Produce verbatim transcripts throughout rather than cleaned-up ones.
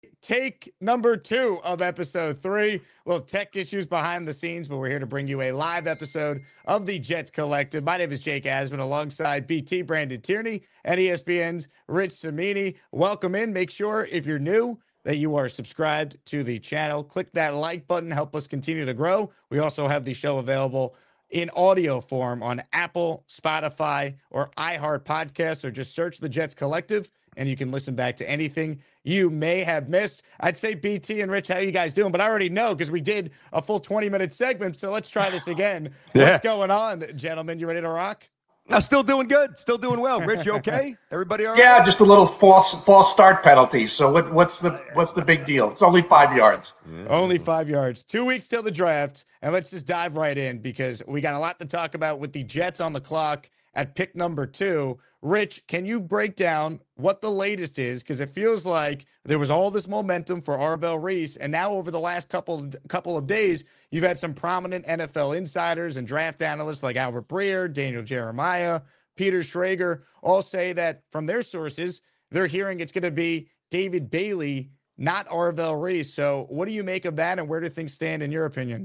Take number two of episode three. Little tech issues behind the scenes, but we're here to bring you a live episode of the Jets Collective. My name is Jake Asman alongside B T Brandon Tierney and E S P N's Rich Cimini. Welcome in. Make sure if you're new that you are subscribed to the channel. Click that like button. Help us continue to grow. We also have the show available in audio form on Apple, Spotify, or iHeart Podcasts, or just search the Jets Collective and you can listen back to anything you may have missed. I'd say B T and Rich, how you guys doing? But I already know because we did a full twenty minute segment. So let's try this again. Yeah. What's going on, gentlemen? You ready to rock? I'm still doing good. Still doing well. Rich, you okay? Everybody all right? Yeah, just a little false false start penalty. So what, what's the what's the big deal? It's only five yards. Yeah. Only five yards. Two weeks till the draft. And let's just dive right in because we got a lot to talk about with the Jets on the clock at pick number two. Rich, can you break down what the latest is? Because it feels like there was all this momentum for Arvell Reese, and now over the last couple couple of days, you've had some prominent N F L insiders and draft analysts like Albert Breer, Daniel Jeremiah, Peter Schrager, all say that from their sources, they're hearing it's going to be David Bailey, not Arvell Reese. So what do you make of that, and where do things stand in your opinion?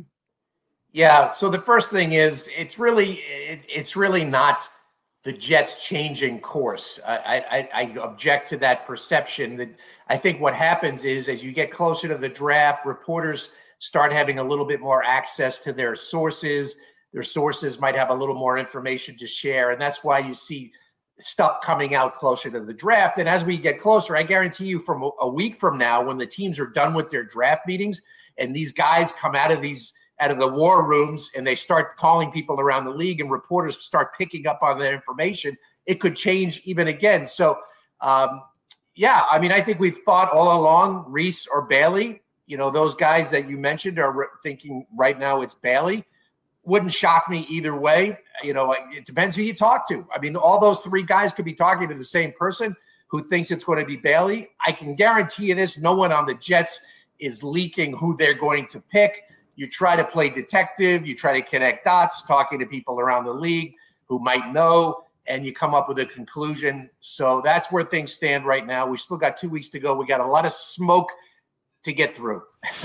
Yeah, so the first thing is it's really it, it's really not the Jets changing course. I, I, I object to that perception. That I think what happens is as you get closer to the draft, reporters start having a little bit more access to their sources. Their sources might have a little more information to share, and that's why you see stuff coming out closer to the draft. And as we get closer, I guarantee you from a week from now, when the teams are done with their draft meetings and these guys come out of these out of the war rooms and they start calling people around the league and reporters start picking up on that information, it could change even again. So, um, yeah, I mean, I think we've thought all along Reese or Bailey, you know, those guys that you mentioned are re- thinking right now it's Bailey. Wouldn't shock me either way. You know, it depends who you talk to. I mean, all those three guys could be talking to the same person who thinks it's going to be Bailey. I can guarantee you this. No one on the Jets is leaking who they're going to pick. You try to play detective, you try to connect dots, talking to people around the league who might know, and you come up with a conclusion. So that's where things stand right now. We still got two weeks to go. We got a lot of smoke to get through.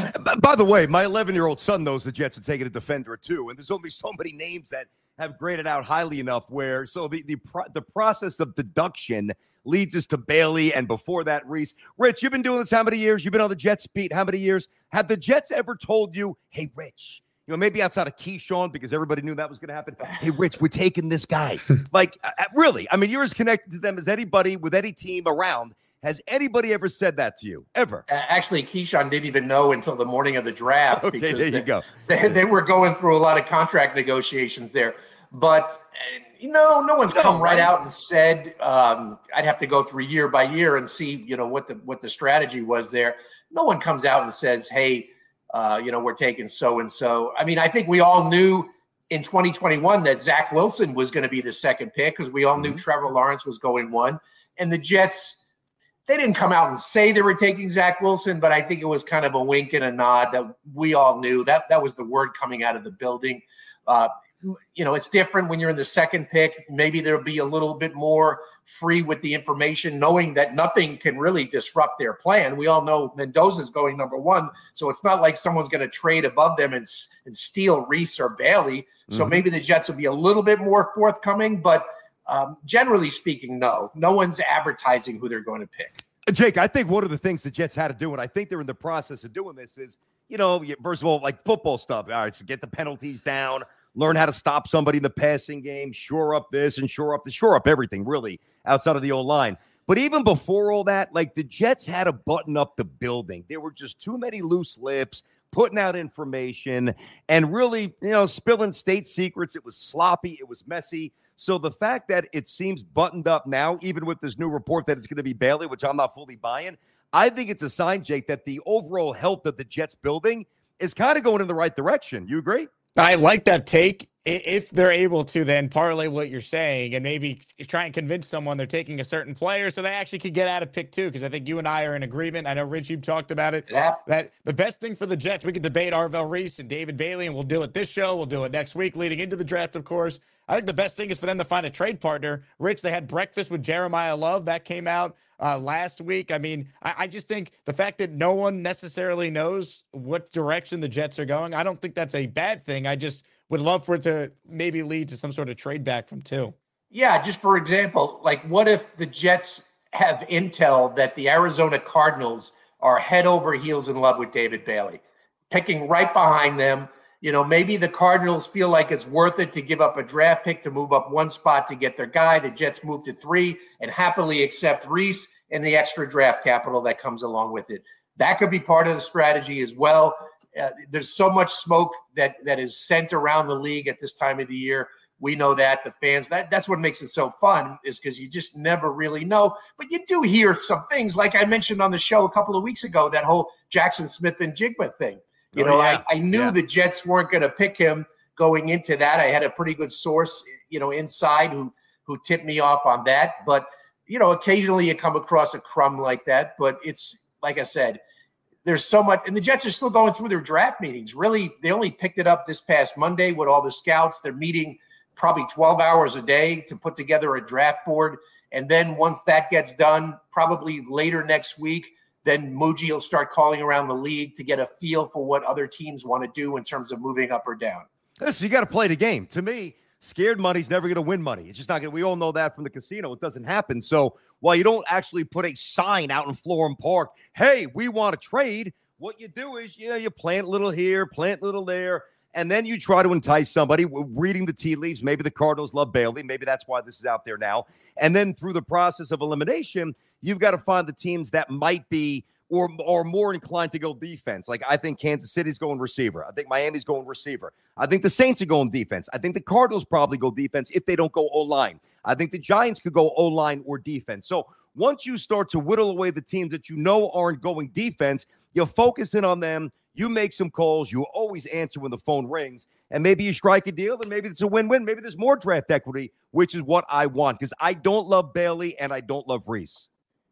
By the way, my eleven-year-old son knows the Jets are taking a defender too, and there's only so many names that have graded out highly enough where so the the, pro- the process of deduction leads us to Bailey, and before that, Reese. Rich, you've been doing this how many years? You've been on the Jets beat how many years? Have the Jets ever told you, hey, Rich, you know, maybe outside of Keyshawn, because everybody knew that was going to happen, hey, Rich, we're taking this guy. Like, uh, really, I mean, you're as connected to them as anybody with any team around. Has anybody ever said that to you, ever? Uh, actually, Keyshawn didn't even know until the morning of the draft. Okay, because there you they, go. They, they were going through a lot of contract negotiations there. But, uh, you know, no one's No, come right right? out and said, um, I'd have to go through year by year and see, you know, what the what the strategy was there. No one comes out and says, hey, uh, you know, we're taking so-and-so. I mean, I think we all knew in twenty twenty-one that Zach Wilson was going to be the second pick because we all mm-hmm. knew Trevor Lawrence was going one. And the Jets, they didn't come out and say they were taking Zach Wilson, but I think it was kind of a wink and a nod that we all knew. That that was the word coming out of the building. Uh, you know, it's different when you're in the second pick. Maybe there'll be a little bit more free with the information, knowing that nothing can really disrupt their plan. We all know Mendoza's going number one, so it's not like someone's going to trade above them and, and steal Reese or Bailey. So mm-hmm. maybe the Jets will be a little bit more forthcoming, but um, generally speaking, no. No one's advertising who they're going to pick. Jake, I think one of the things the Jets had to do, and I think they're in the process of doing this, is, you know, first of all, like football stuff. All right, so get the penalties down. Learn how to stop somebody in the passing game, shore up this and shore up the shore up everything, really, outside of the O-line. But even before all that, like the Jets had to button up the building. There were just too many loose lips, putting out information, and really, you know, spilling state secrets. It was sloppy. It was messy. So the fact that it seems buttoned up now, even with this new report that it's going to be Bailey, which I'm not fully buying, I think it's a sign, Jake, that the overall health of the Jets building is kind of going in the right direction. You agree? I like that take. If they're able to then parlay what you're saying and maybe try and convince someone they're taking a certain player so they actually could get out of pick two, because I think you and I are in agreement. I know, Rich, you've talked about it. Yeah. That the best thing for the Jets, we could debate Arvell Reese and David Bailey, and we'll do it this show. We'll do it next week leading into the draft, of course. I think the best thing is for them to find a trade partner. Rich, they had breakfast with Jeremiah Love. That came out uh, last week. I mean, I, I just think the fact that no one necessarily knows what direction the Jets are going, I don't think that's a bad thing. I just would love for it to maybe lead to some sort of trade back from two. Yeah, just for example, like what if the Jets have intel that the Arizona Cardinals are head over heels in love with David Bailey, picking right behind them? You know, maybe the Cardinals feel like it's worth it to give up a draft pick to move up one spot to get their guy. The Jets move to three and happily accept Reese and the extra draft capital that comes along with it. That could be part of the strategy as well. Uh, there's so much smoke that that is sent around the league at this time of the year. We know that the fans, that that's what makes it so fun, is because you just never really know. But you do hear some things, like I mentioned on the show a couple of weeks ago, that whole Jackson Smith and Jigba thing. You oh, know, yeah. I, I knew yeah. the Jets weren't going to pick him going into that. I had a pretty good source, you know, inside who who tipped me off on that. But, you know, occasionally you come across a crumb like that. But it's, like I said, there's so much, and the Jets are still going through their draft meetings. Really, they only picked it up this past Monday with all the scouts. They're meeting probably twelve hours a day to put together a draft board. And then once that gets done, probably later next week, then Muji will start calling around the league to get a feel for what other teams want to do in terms of moving up or down. Listen, you got to play the game. To me, scared money's never going to win money. It's just not going to, we all know that from the casino. It doesn't happen. So while you don't actually put a sign out in Florham Park, hey, we want to trade, what you do is, you know, you plant a little here, plant a little there, and then you try to entice somebody reading the tea leaves. Maybe the Cardinals love Bailey. Maybe that's why this is out there now. And then through the process of elimination, you've got to find the teams that might be or, or more inclined to go defense. Like I think Kansas City's going receiver. I think Miami's going receiver. I think the Saints are going defense. I think the Cardinals probably go defense if they don't go O-line. I think the Giants could go O-line or defense. So once you start to whittle away the teams that you know aren't going defense, you'll focus in on them. You make some calls. You always answer when the phone rings, and maybe you strike a deal, and maybe it's a win-win. Maybe there's more draft equity, which is what I want, because I don't love Bailey and I don't love Reese.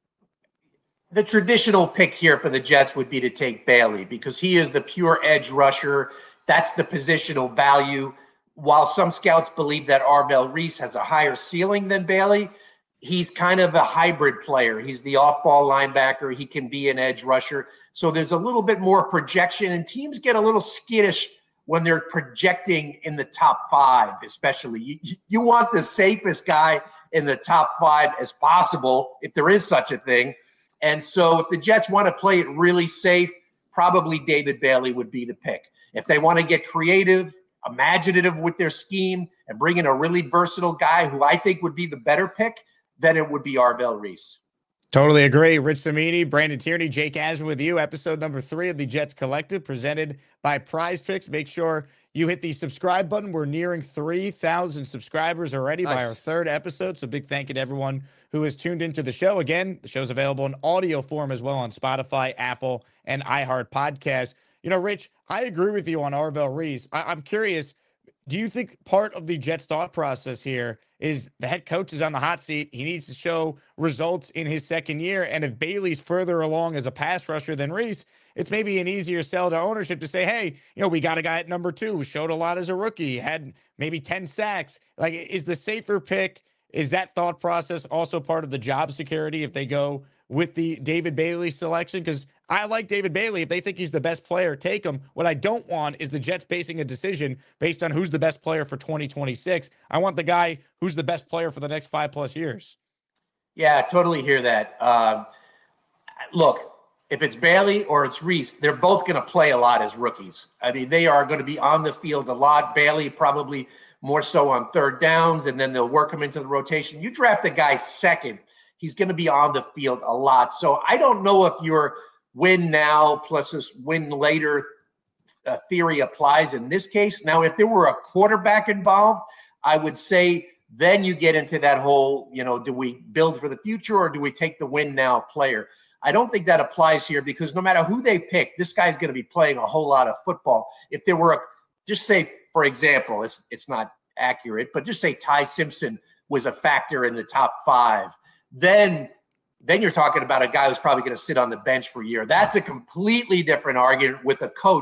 The traditional pick here for the Jets would be to take Bailey because he is the pure edge rusher. That's the positional value. While some scouts believe that Arvell Reese has a higher ceiling than Bailey, he's kind of a hybrid player. He's the off-ball linebacker. He can be an edge rusher. So there's a little bit more projection, and teams get a little skittish when they're projecting in the top five, especially. You, you want the safest guy in the top five as possible, if there is such a thing. And so if the Jets want to play it really safe, probably David Bailey would be the pick. If they want to get creative, imaginative with their scheme, and bring in a really versatile guy who I think would be the better pick, then it would be Arvell Reese. Totally agree. Rich Cimini, Brandon Tierney, Jake Asman with you. Episode number three of the Jets Collective, presented by Prize Picks. Make sure you hit the subscribe button. We're nearing three thousand subscribers already nice. by our third episode. So big thank you to everyone who has tuned into the show. Again, the show's available in audio form as well on Spotify, Apple, and iHeart Podcasts. You know, Rich, I agree with you on Arvell Reese. I- I'm curious, do you think part of the Jets thought process here is the head coach is on the hot seat? He needs to show results in his second year. And if Bailey's further along as a pass rusher than Reese, it's maybe an easier sell to ownership to say, hey, you know, we got a guy at number two who showed a lot as a rookie, had maybe ten sacks. Like, is the safer pick, is that thought process also part of the job security if they go with the David Bailey selection? Because I like David Bailey. If they think he's the best player, take him. What I don't want is the Jets basing a decision based on who's the best player for twenty twenty-six. I want the guy who's the best player for the next five plus years. Yeah, I totally hear that. Uh, look, if it's Bailey or it's Reese, they're both going to play a lot as rookies. I mean, they are going to be on the field a lot. Bailey probably more so on third downs, and then they'll work him into the rotation. You draft a guy second, he's going to be on the field a lot. So I don't know if you're win now plus this win later uh, theory applies in this case. Now, if there were a quarterback involved, I would say then you get into that whole, you know, do we build for the future or do we take the win now player? I don't think that applies here because no matter who they pick, this guy's going to be playing a whole lot of football. If there were a, just say, for example, it's it's not accurate, but just say Ty Simpson was a factor in the top five, then then you're talking about a guy who's probably going to sit on the bench for a year. That's a completely different argument with a coach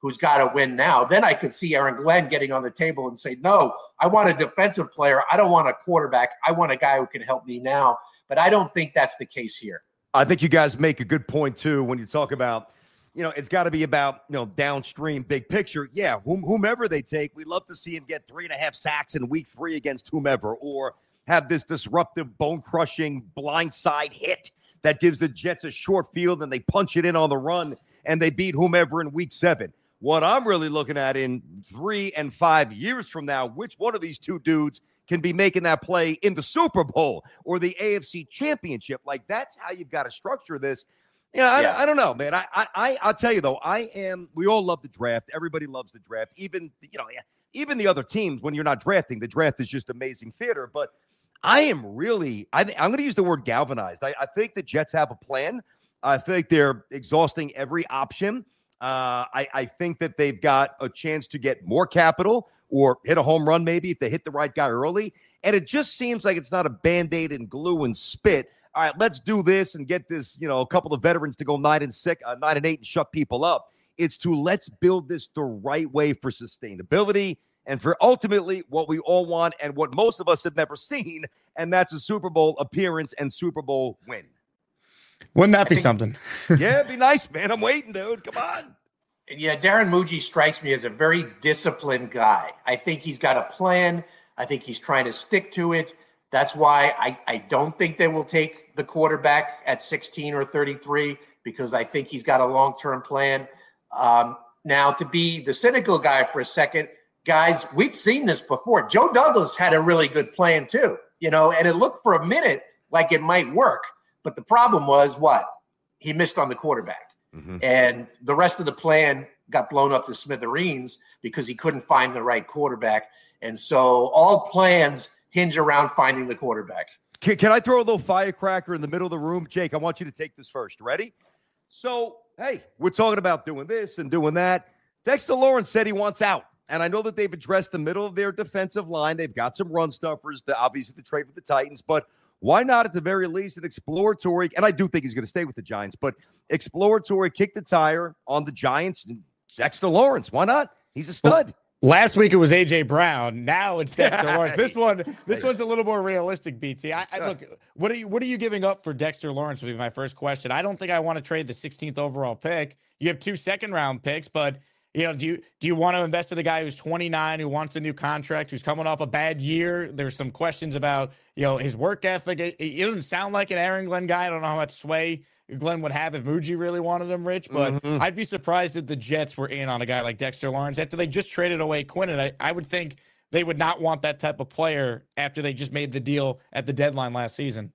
who's got to win now. Then I could see Aaron Glenn getting on the table and say, no, I want a defensive player. I don't want a quarterback. I want a guy who can help me now. But I don't think that's the case here. I think you guys make a good point, too, when you talk about, you know, it's got to be about, you know, downstream, big picture. Yeah, whom, whomever they take, we'd love to see him get three and a half sacks in week three against whomever, or have this disruptive, bone-crushing, blindside hit that gives the Jets a short field and they punch it in on the run and they beat whomever in week seven. What I'm really looking at in three and five years from now, which one of these two dudes can be making that play in the Super Bowl or the A F C Championship? Like, that's how you've got to structure this. You know, I, yeah. I don't know, man. I, I, I'll tell you, though, I am – we all love the draft. Everybody loves the draft. Even, you know, even the other teams, when you're not drafting, the draft is just amazing theater. But I am really – I th- I'm going to use the word galvanized. I, I think the Jets have a plan. I think they're exhausting every option. Uh, I, I think that they've got a chance to get more capital or hit a home run maybe if they hit the right guy early. And it just seems like it's not a Band-Aid and glue and spit. All right, let's do this and get this, you know, a couple of veterans to go nine and six, uh, nine and eight and shut people up. It's to let's build this the right way for sustainability and for ultimately what we all want and what most of us have never seen, and that's a Super Bowl appearance and Super Bowl win. Wouldn't that be think, something? Yeah, it'd be nice, man. I'm waiting, dude. Come on. Yeah, Darren Muji strikes me as a very disciplined guy. I think he's got a plan. I think he's trying to stick to it. That's why I, I don't think they will take the quarterback at sixteen or thirty-three, because I think he's got a long-term plan. Um, now, to be the cynical guy for a second, guys, we've seen this before. Joe Douglas had a really good plan too, you know, and it looked for a minute like it might work. But the problem was what? He missed on the quarterback. Mm-hmm. And the rest of the plan got blown up to smithereens because he couldn't find the right quarterback. And so all plans hinge around finding the quarterback. Can, can I throw a little firecracker in the middle of the room? Jake, I want you to take this first. Ready? So, hey, we're talking about doing this and doing that. Dexter Lawrence said he wants out. And I know that they've addressed the middle of their defensive line. They've got some run stuffers, the, obviously the trade with the Titans. But why not, at the very least, an exploratory, and I do think he's going to stay with the Giants, but exploratory kick the tire on the Giants and Dexter Lawrence. Why not? He's a stud. Well, last week it was A J Brown. Now it's Dexter Lawrence. This one, this one's a little more realistic, B T. I, I look, what are you what are you giving up for Dexter Lawrence would be my first question. I don't think I want to trade the sixteenth overall pick. You have two second round picks, but you know, do you do you want to invest in a guy who's twenty-nine, who wants a new contract, who's coming off a bad year? There's some questions about, you know, his work ethic. He doesn't sound like an Aaron Glenn guy. I don't know how much sway Glenn would have if Muji really wanted him, Rich, but mm-hmm. I'd be surprised if the Jets were in on a guy like Dexter Lawrence after they just traded away Quinn. And I, I would think they would not want that type of player after they just made the deal at the deadline last season.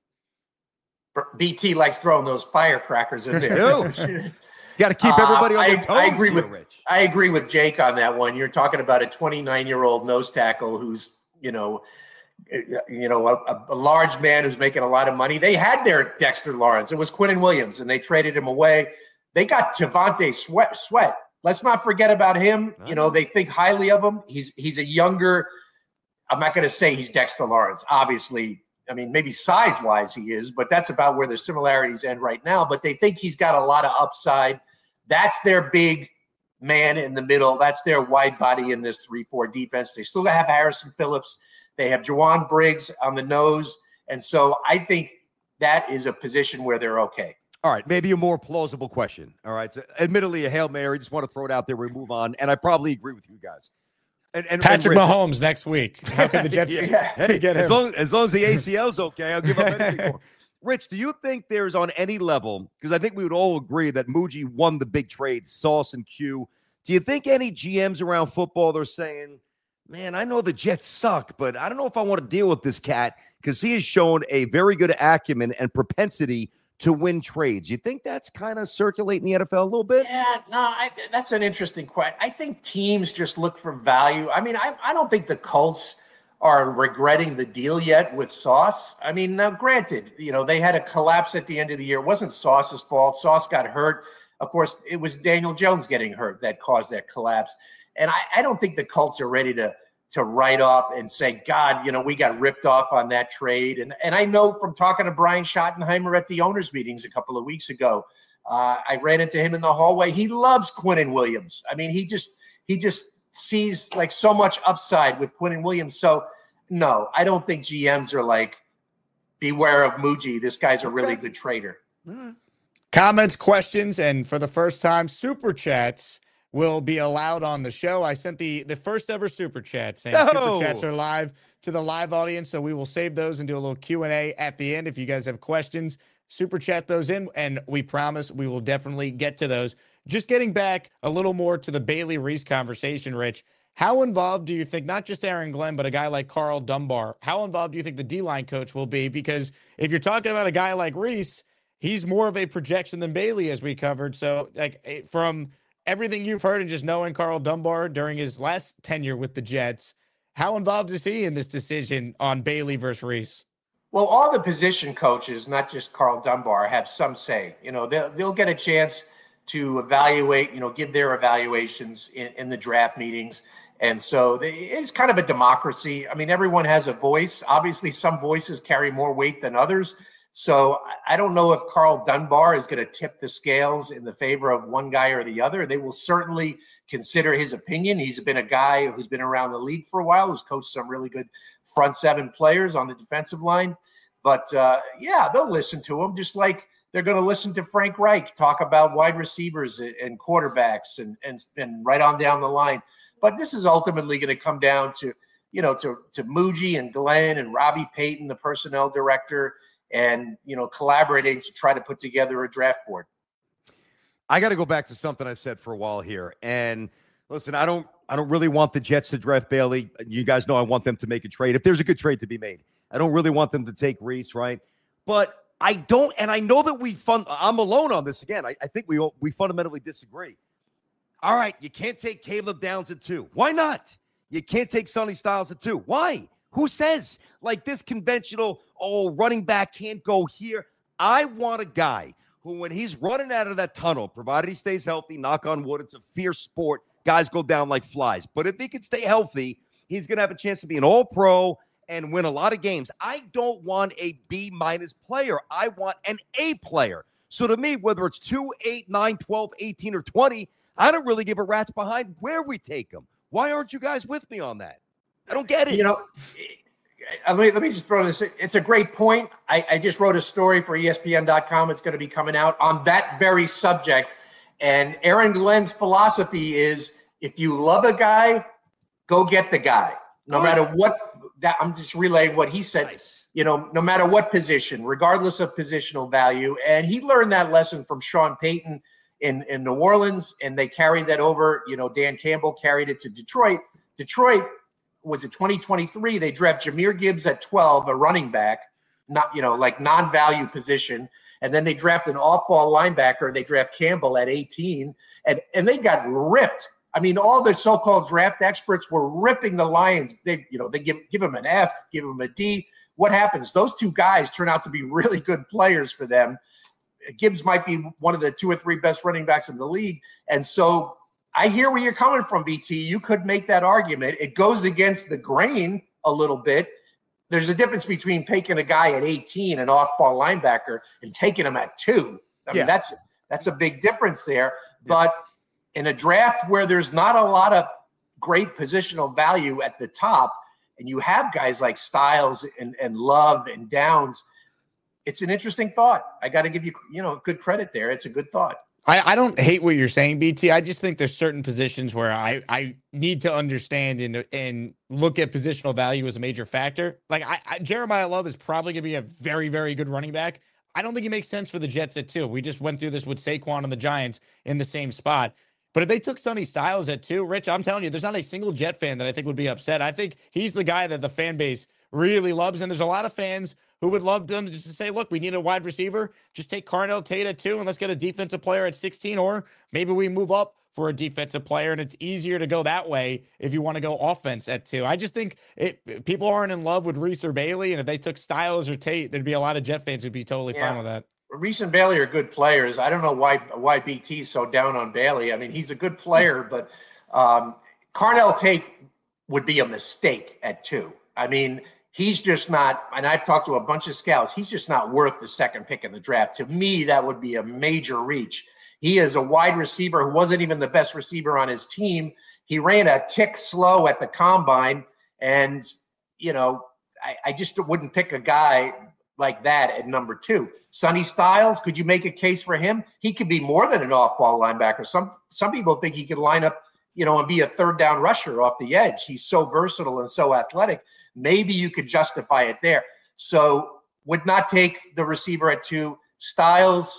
B T likes throwing those firecrackers in there. Got to keep everybody uh, on their I, toes. I agree here, with Rich. I agree with Jake on that one. You're talking about a twenty-nine-year-old nose tackle who's, you know, you know, a, a large man who's making a lot of money. They had their Dexter Lawrence. It was Quinnen Williams, and they traded him away. They got Javonte Sweat. Sweat. Let's not forget about him. You know, they think highly of him. He's he's a younger. I'm not going to say he's Dexter Lawrence. Obviously, I mean, maybe size-wise he is, but that's about where the similarities end right now. But they think he's got a lot of upside. That's their big man in the middle. That's their wide body in this three four defense. They still have Harrison Phillips. They have Jawan Briggs on the nose. And so I think that is a position where they're okay. All right, maybe a more plausible question. All right, so admittedly a Hail Mary. Just want to throw it out there. We move on. And I probably agree with you guys. And, and Patrick and Mahomes next week. How can the Jets yeah. hey, get him? As long, as long as the A C L's okay, I'll give up anything for him. Rich, do you think there's on any level, because I think we would all agree that Muji won the big trade, Sauce and Q. Do you think any G Ms around football are saying, man, I know the Jets suck, but I don't know if I want to deal with this cat because he has shown a very good acumen and propensity to win trades. You think that's kind of circulating the N F L a little bit? Yeah, no, I, that's an interesting question. I think teams just look for value. I mean, I, I don't think the Colts are regretting the deal yet with Sauce. I mean, now granted, you know, they had a collapse at the end of the year. It wasn't Sauce's fault. Sauce got hurt. Of course, it was Daniel Jones getting hurt that caused that collapse. And I, I don't think the Colts are ready to to write off and say, God, you know, we got ripped off on that trade. And and I know from talking to Brian Schottenheimer at the owners' meetings a couple of weeks ago, Uh, I ran into him in the hallway. He loves Quinnen Williams. I mean, he just he just sees like so much upside with Quinnen Williams. So no, I don't think G Ms are like, beware of Muji. This guy's a really good trader. Mm-hmm. Comments, questions, and for the first time, super chats will be allowed on the show. I sent the the first ever super chat saying no. super chats are live to the live audience, so we will save those and do a little Q and A at the end. If you guys have questions, super chat those in, and we promise we will definitely get to those. Just getting back a little more to the Bailey Reese conversation, Rich, how involved do you think, not just Aaron Glenn, but a guy like Carl Dunbar, how involved do you think the D-line coach will be? Because if you're talking about a guy like Reese, he's more of a projection than Bailey, as we covered. So, like, from everything you've heard and just knowing Carl Dunbar during his last tenure with the Jets, how involved is he in this decision on Bailey versus Reese? Well, all the position coaches, not just Carl Dunbar, have some say. You know, they'll, they'll get a chance to evaluate, you know, give their evaluations in, in the draft meetings. And so they, it's kind of a democracy. I mean, everyone has a voice. Obviously, some voices carry more weight than others. So I don't know if Carl Dunbar is going to tip the scales in the favor of one guy or the other. They will certainly consider his opinion. He's been a guy who's been around the league for a while, who's coached some really good front seven players on the defensive line. But, uh, yeah, they'll listen to him, just like they're going to listen to Frank Reich talk about wide receivers and quarterbacks and, and, and right on down the line. But this is ultimately going to come down to, you know, to, to Muji and Glenn and Robbie Payton, the personnel director, and, you know, collaborating to try to put together a draft board. I got to go back to something I've said for a while here. And listen, I don't I don't really want the Jets to draft Bailey. You guys know I want them to make a trade. If there's a good trade to be made, I don't really want them to take Reese, right? But I don't, and I know that we fun. I'm alone on this again. I, I think we we fundamentally disagree. All right, you can't take Caleb Downs at two. Why not? You can't take Sonny Styles at two. Why? Who says like this conventional, oh, running back can't go here? I want a guy who, when he's running out of that tunnel, provided he stays healthy, knock on wood, it's a fierce sport. Guys go down like flies. But if he can stay healthy, he's going to have a chance to be an all-pro and win a lot of games. I don't want a B-minus player. I want an A player. So to me, whether it's two, eight, nine, twelve, eighteen, or twenty, I don't really give a rat's behind where we take them. Why aren't you guys with me on that? I don't get it. You know, let me, let me just throw this. It's a great point. I, I just wrote a story for E S P N dot com. It's going to be coming out on that very subject. And Aaron Glenn's philosophy is, if you love a guy, go get the guy. No matter what, that I'm just relaying what he said. Nice. You know, no matter what position, regardless of positional value. And he learned that lesson from Sean Payton in, in New Orleans, and they carried that over. You know, Dan Campbell carried it to Detroit. Detroit was it twenty twenty-three. They draft Jahmyr Gibbs at twelve, a running back, not, you know, like non-value position. And then they draft an off-ball linebacker. They draft Campbell at eighteen, and, and they got ripped. I mean, all the so-called draft experts were ripping the Lions. They, you know, they give give them an F, give them a D. What happens? Those two guys turn out to be really good players for them. Gibbs might be one of the two or three best running backs in the league. And so I hear where you're coming from, B T. You could make that argument. It goes against the grain a little bit. There's a difference between taking a guy at eighteen, an off-ball linebacker, and taking him at two. I mean, yeah. that's that's a big difference there. Yeah. But in a draft where there's not a lot of great positional value at the top, and you have guys like Styles and, and Love and Downs, it's an interesting thought. I got to give you, you know, good credit there. It's a good thought. I, I don't hate what you're saying, B T. I just think there's certain positions where I, I need to understand and, and look at positional value as a major factor. Like I, I Jeremiah Love is probably going to be a very, very good running back. I don't think it makes sense for the Jets at two. We just went through this with Saquon and the Giants in the same spot. But if they took Sonny Styles at two, Rich, I'm telling you, there's not a single Jet fan that I think would be upset. I think he's the guy that the fan base really loves. And there's a lot of fans who would love them just to say, look, we need a wide receiver. Just take Carnell Tate at two and let's get a defensive player at sixteen. Or maybe we move up for a defensive player, and it's easier to go that way if you want to go offense at two. I just think it, people aren't in love with Reese or Bailey, and if they took Styles or Tate, there'd be a lot of Jet fans who'd be totally yeah. fine with that. Reese and Bailey are good players. I don't know why why B T's so down on Bailey. I mean, he's a good player, but um, Carnell Tate would be a mistake at two. I mean, he's just not, and I've talked to a bunch of scouts, he's just not worth the second pick in the draft. To me, that would be a major reach. He is a wide receiver who wasn't even the best receiver on his team. He ran a tick slow at the combine, and, you know, I, I just wouldn't pick a guy like that at number two. Sonny Styles, could you make a case for him? He could be more than an off-ball linebacker. Some some people think he could line up, you know, and be a third down rusher off the edge. He's so versatile and so athletic. Maybe you could justify it there. So would not take the receiver at two. Styles,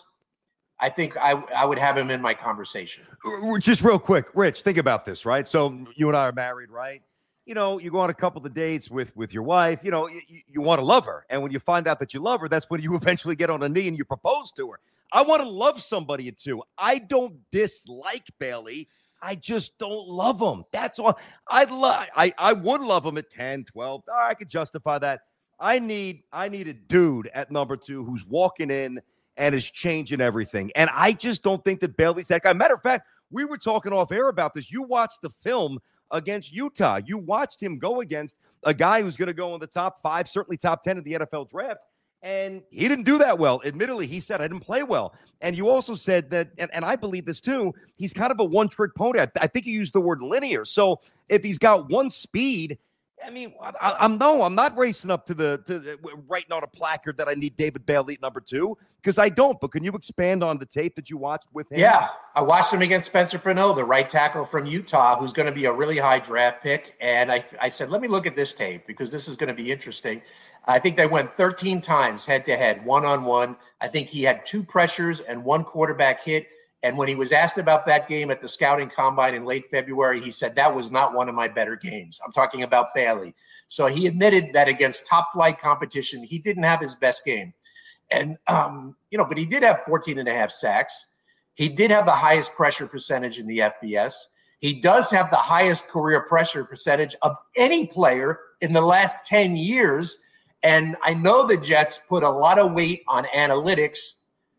I think I, I would have him in my conversation. Just real quick, Rich, think about this, right? So you and I are married, right? You know, you go on a couple of dates with, with your wife, you know, you, you want to love her. And when you find out that you love her, that's when you eventually get on a knee and you propose to her. I want to love somebody at two. I don't dislike Bailey. I just don't love him. That's all. I'd love, I, I would love him at ten, twelve. All right, I could justify that. I need, I need a dude at number two who's walking in and is changing everything. And I just don't think that Bailey's that guy. Matter of fact, we were talking off air about this. You watched the film against Utah. You watched him go against a guy who's going to go in the top five, certainly top ten of the N F L draft. And he didn't do that well. Admittedly, he said, I didn't play well. And you also said that, and, and I believe this too, he's kind of a one-trick pony. I, I think you used the word linear. So if he's got one speed, I mean, I, I'm no, I'm not racing up to the, to the writing on a placard that I need David Bailey at number two, because I don't. But can you expand on the tape that you watched with him? Yeah, I watched him against Spencer Fano, the right tackle from Utah, who's going to be a really high draft pick. And I, I said, let me look at this tape because this is going to be interesting. I think they went thirteen times head-to-head, one-on-one. I think he had two pressures and one quarterback hit. And when he was asked about that game at the scouting combine in late February, he said, that was not one of my better games. I'm talking about Bailey. So he admitted that against top flight competition, he didn't have his best game. And, um, you know, but he did have fourteen and a half sacks. He did have the highest pressure percentage in the F B S. He does have the highest career pressure percentage of any player in the last ten years. And I know the Jets put a lot of weight on analytics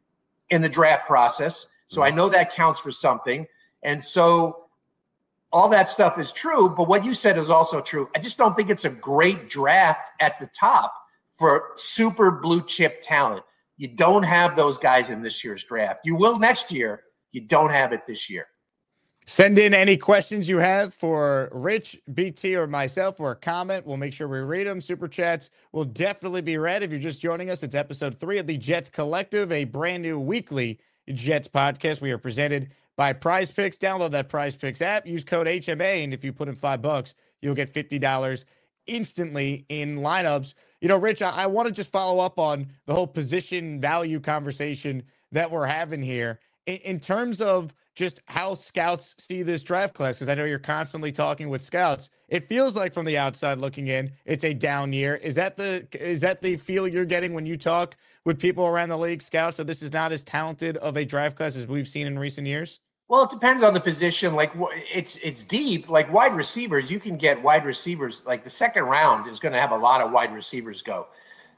in the draft process. So I know that counts for something. And so all that stuff is true. But what you said is also true. I just don't think it's a great draft at the top for super blue chip talent. You don't have those guys in this year's draft. You will next year. You don't have it this year. Send in any questions you have for Rich, B T, or myself, or a comment. We'll make sure we read them. Super chats will definitely be read. If you're just joining us, it's episode three of the Jets Collective, a brand new weekly Jets podcast. We are presented by Prize Picks. Download that Prize Picks app. Use code H M A, and if you put in five bucks, you'll get fifty dollars instantly in lineups. You know, Rich, I, I want to just follow up on the whole position value conversation that we're having here in, in terms of just how scouts see this draft class, because I know you're constantly talking with scouts. It feels like from the outside looking in, it's a down year. Is that the is that the feel you're getting when you talk with people around the league, scouts, that this is not as talented of a draft class as we've seen in recent years? Well, it depends on the position. Like it's it's deep. Like wide receivers, you can get wide receivers. Like the second round is going to have a lot of wide receivers go.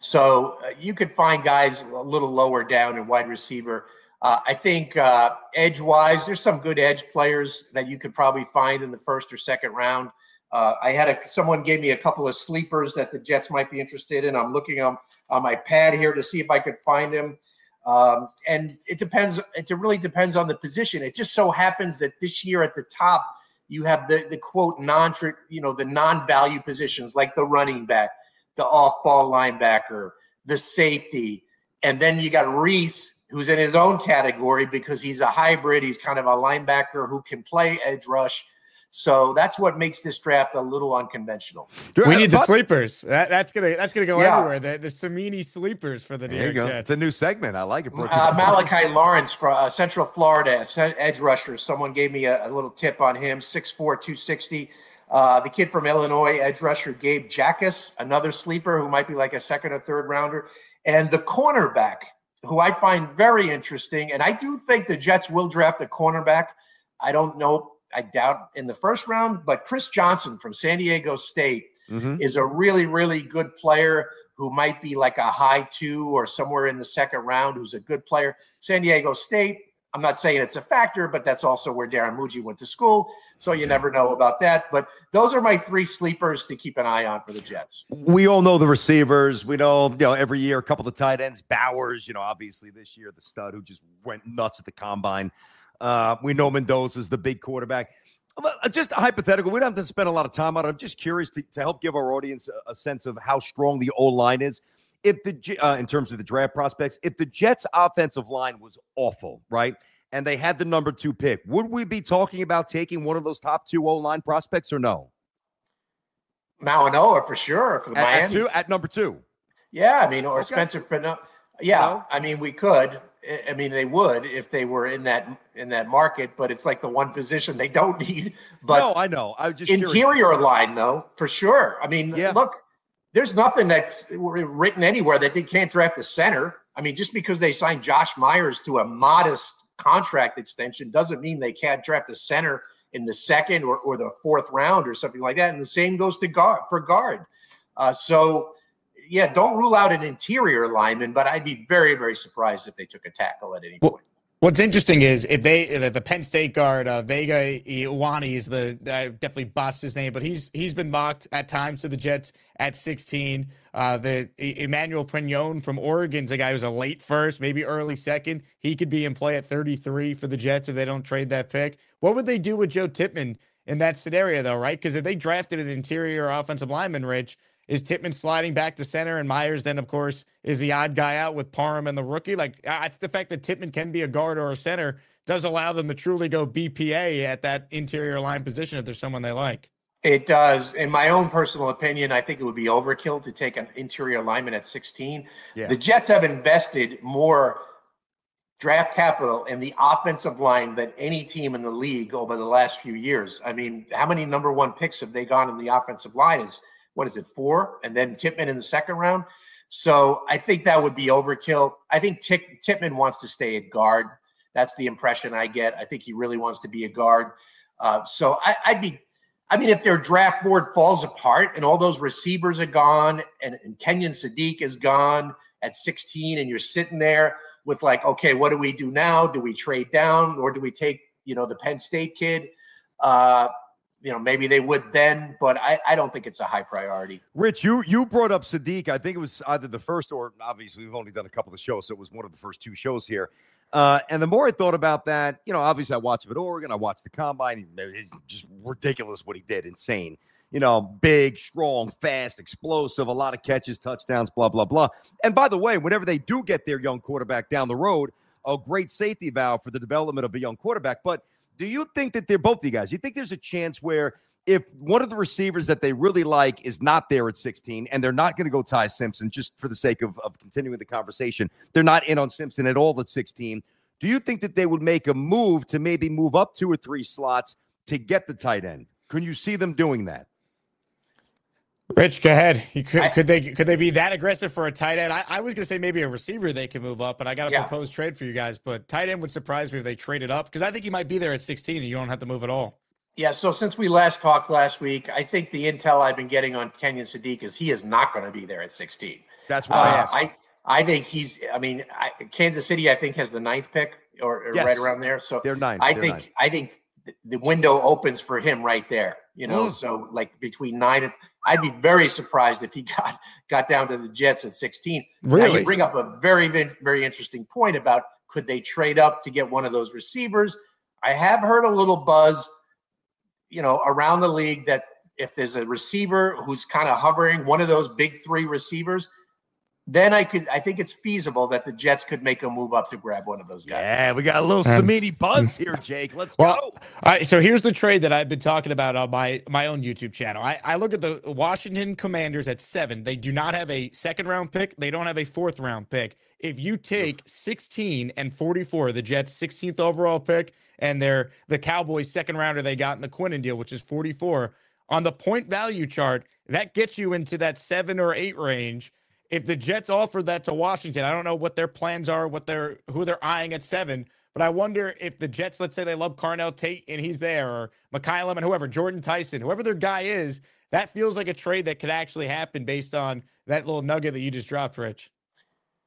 So uh, you could find guys a little lower down in wide receiver. Uh, I think uh, edge-wise, there's some good edge players that you could probably find in the first or second round. Uh, I had a someone gave me a couple of sleepers that the Jets might be interested in. I'm looking on, on my pad here to see if I could find them. Um, and it depends. It really depends on the position. It just so happens that this year at the top, you have the, the quote non, you know, the non-value positions like the running back, the off-ball linebacker, the safety, and then you got Reese, who's in his own category because he's a hybrid. He's kind of a linebacker who can play edge rush. So that's what makes this draft a little unconventional. We need the sleepers. That, that's gonna that's gonna go yeah. everywhere. The the Samini sleepers for the New York Jets. It's a new segment. I like it. Uh, Malachi Lawrence from uh, Central Florida, edge rusher. Someone gave me a, a little tip on him. six four, two sixty. Uh, the kid from Illinois, edge rusher Gabe Jackas, another sleeper who might be like a second or third rounder, and the cornerback, who I find very interesting. And I do think the Jets will draft a cornerback. I don't know. I doubt in the first round, but Chris Johnson from San Diego State mm-hmm. is a really, really good player who might be like a high two or somewhere in the second round, who's a good player. San Diego State, I'm not saying it's a factor, but that's also where Darren Muji went to school. So you never know about that. But those are my three sleepers to keep an eye on for the Jets. We all know the receivers. We know, you know, every year, a couple of tight ends. Bowers, you know, obviously this year, the stud who just went nuts at the combine. Uh, we know Mendoza's the big quarterback. Just a hypothetical. We don't have to spend a lot of time on it. I'm just curious to, to help give our audience a, a sense of how strong the O-line is. If the uh, in terms of the draft prospects, if the Jets' offensive line was awful, right, and they had the number two pick, would we be talking about taking one of those top two O-line prospects or no? Mauanoa for sure for the at, Miami. At, two, at number two. Yeah, I mean, or okay. Spencer Fino. Yeah, no? I mean, we could. I mean, they would if they were in that in that market, but it's like the one position they don't need. But no, I know. I was just interior curious. line, though, for sure. I mean, yeah. look. There's nothing that's written anywhere that they can't draft a center. I mean, just because they signed Josh Myers to a modest contract extension doesn't mean they can't draft a center in the second or, or the fourth round or something like that. And the same goes to guard for guard. Uh, so, yeah, don't rule out an interior lineman, but I'd be very, very surprised if they took a tackle at any well, point. What's interesting is if they the, the Penn State guard uh, Vega Iwani is the I definitely botched his name, but he's he's been mocked at times to the Jets at sixteen. Uh, the Emmanuel Pignon from Oregon's a guy who's a late first, maybe early second. He could be in play at thirty-three for the Jets if they don't trade that pick. What would they do with Joe Tippmann in that scenario, though? Right? Because if they drafted an interior offensive lineman, Rich, is Tippmann sliding back to center, and Myers then, of course, is the odd guy out with Parham and the rookie? Like, I, the fact that Tippmann can be a guard or a center does allow them to truly go B P A at that interior line position if there's someone they like. It does. In my own personal opinion, I think it would be overkill to take an interior lineman at sixteen. Yeah. The Jets have invested more draft capital in the offensive line than any team in the league over the last few years. I mean, how many number one picks have they gone in the offensive line? Is what is it, four? And then Tippmann in the second round. So I think that would be overkill. I think T- Tippmann wants to stay at guard. That's the impression I get. I think he really wants to be a guard. Uh, so I, I'd be, I mean, if their draft board falls apart and all those receivers are gone and, and Kenyon Sadiq is gone at sixteen and you're sitting there with like, okay, what do we do now? Do we trade down or do we take, you know, the Penn State kid? Uh, You know, maybe they would then, but I, I don't think it's a high priority. Rich, you you brought up Sadiq. I think it was either the first or obviously we've only done a couple of shows, so it was one of the first two shows here. Uh, and the more I thought about that, you know, obviously I watched him at Oregon. I watched the combine. It's just ridiculous what he did. Insane. You know, big, strong, fast, explosive, a lot of catches, touchdowns, blah, blah, blah. And by the way, whenever they do get their young quarterback down the road, a great safety valve for the development of a young quarterback. But do you think that they're both of you guys? You think there's a chance where if one of the receivers that they really like is not there at sixteen and they're not going to go Ty Simpson just for the sake of, of continuing the conversation, they're not in on Simpson at all at sixteen. Do you think that they would make a move to maybe move up two or three slots to get the tight end? Can you see them doing that? Rich, go ahead. You could, I, could they could they be that aggressive for a tight end? I, I was going to say maybe a receiver they can move up, but I got a yeah. proposed trade for you guys. But tight end would surprise me if they traded up because I think he might be there at sixteen and you don't have to move at all. Yeah, so since we last talked last week, I think the intel I've been getting on Kenyon Sadiq is he is not going to be there at sixteen. That's what uh, I asked. I, I think he's, I mean, I, Kansas City, I think, has the ninth pick or, or yes. right around there. So they're ninth. I they're think, ninth. I think the window opens for him right there, you know, mm. so like between nine and I'd be very surprised if he got got down to the Jets at sixteen. Really? Now, you bring up a very, very interesting point about could they trade up to get one of those receivers? I have heard a little buzz, you know, around the league that if there's a receiver who's kind of hovering, one of those big three receivers, then I could, I think it's feasible that the Jets could make a move up to grab one of those guys. Yeah, we got a little um, Samini buzz here, Jake. Let's well, go. All right, so here's the trade that I've been talking about on my, my own YouTube channel. I, I look at the Washington Commanders at seven. They do not have a second round pick. They don't have a fourth round pick. If you take sixteen and forty-four, the Jets' sixteenth overall pick, and they're the Cowboys' second rounder they got in the Quinnen deal, which is forty-four, on the point value chart, that gets you into that seven or eight range. If the Jets offered that to Washington, I don't know what their plans are, what they're who they're eyeing at seven, but I wonder if the Jets, let's say they love Carnell Tate and he's there, or McKillum and whoever, Jordan Tyson, whoever their guy is, that feels like a trade that could actually happen based on that little nugget that you just dropped, Rich.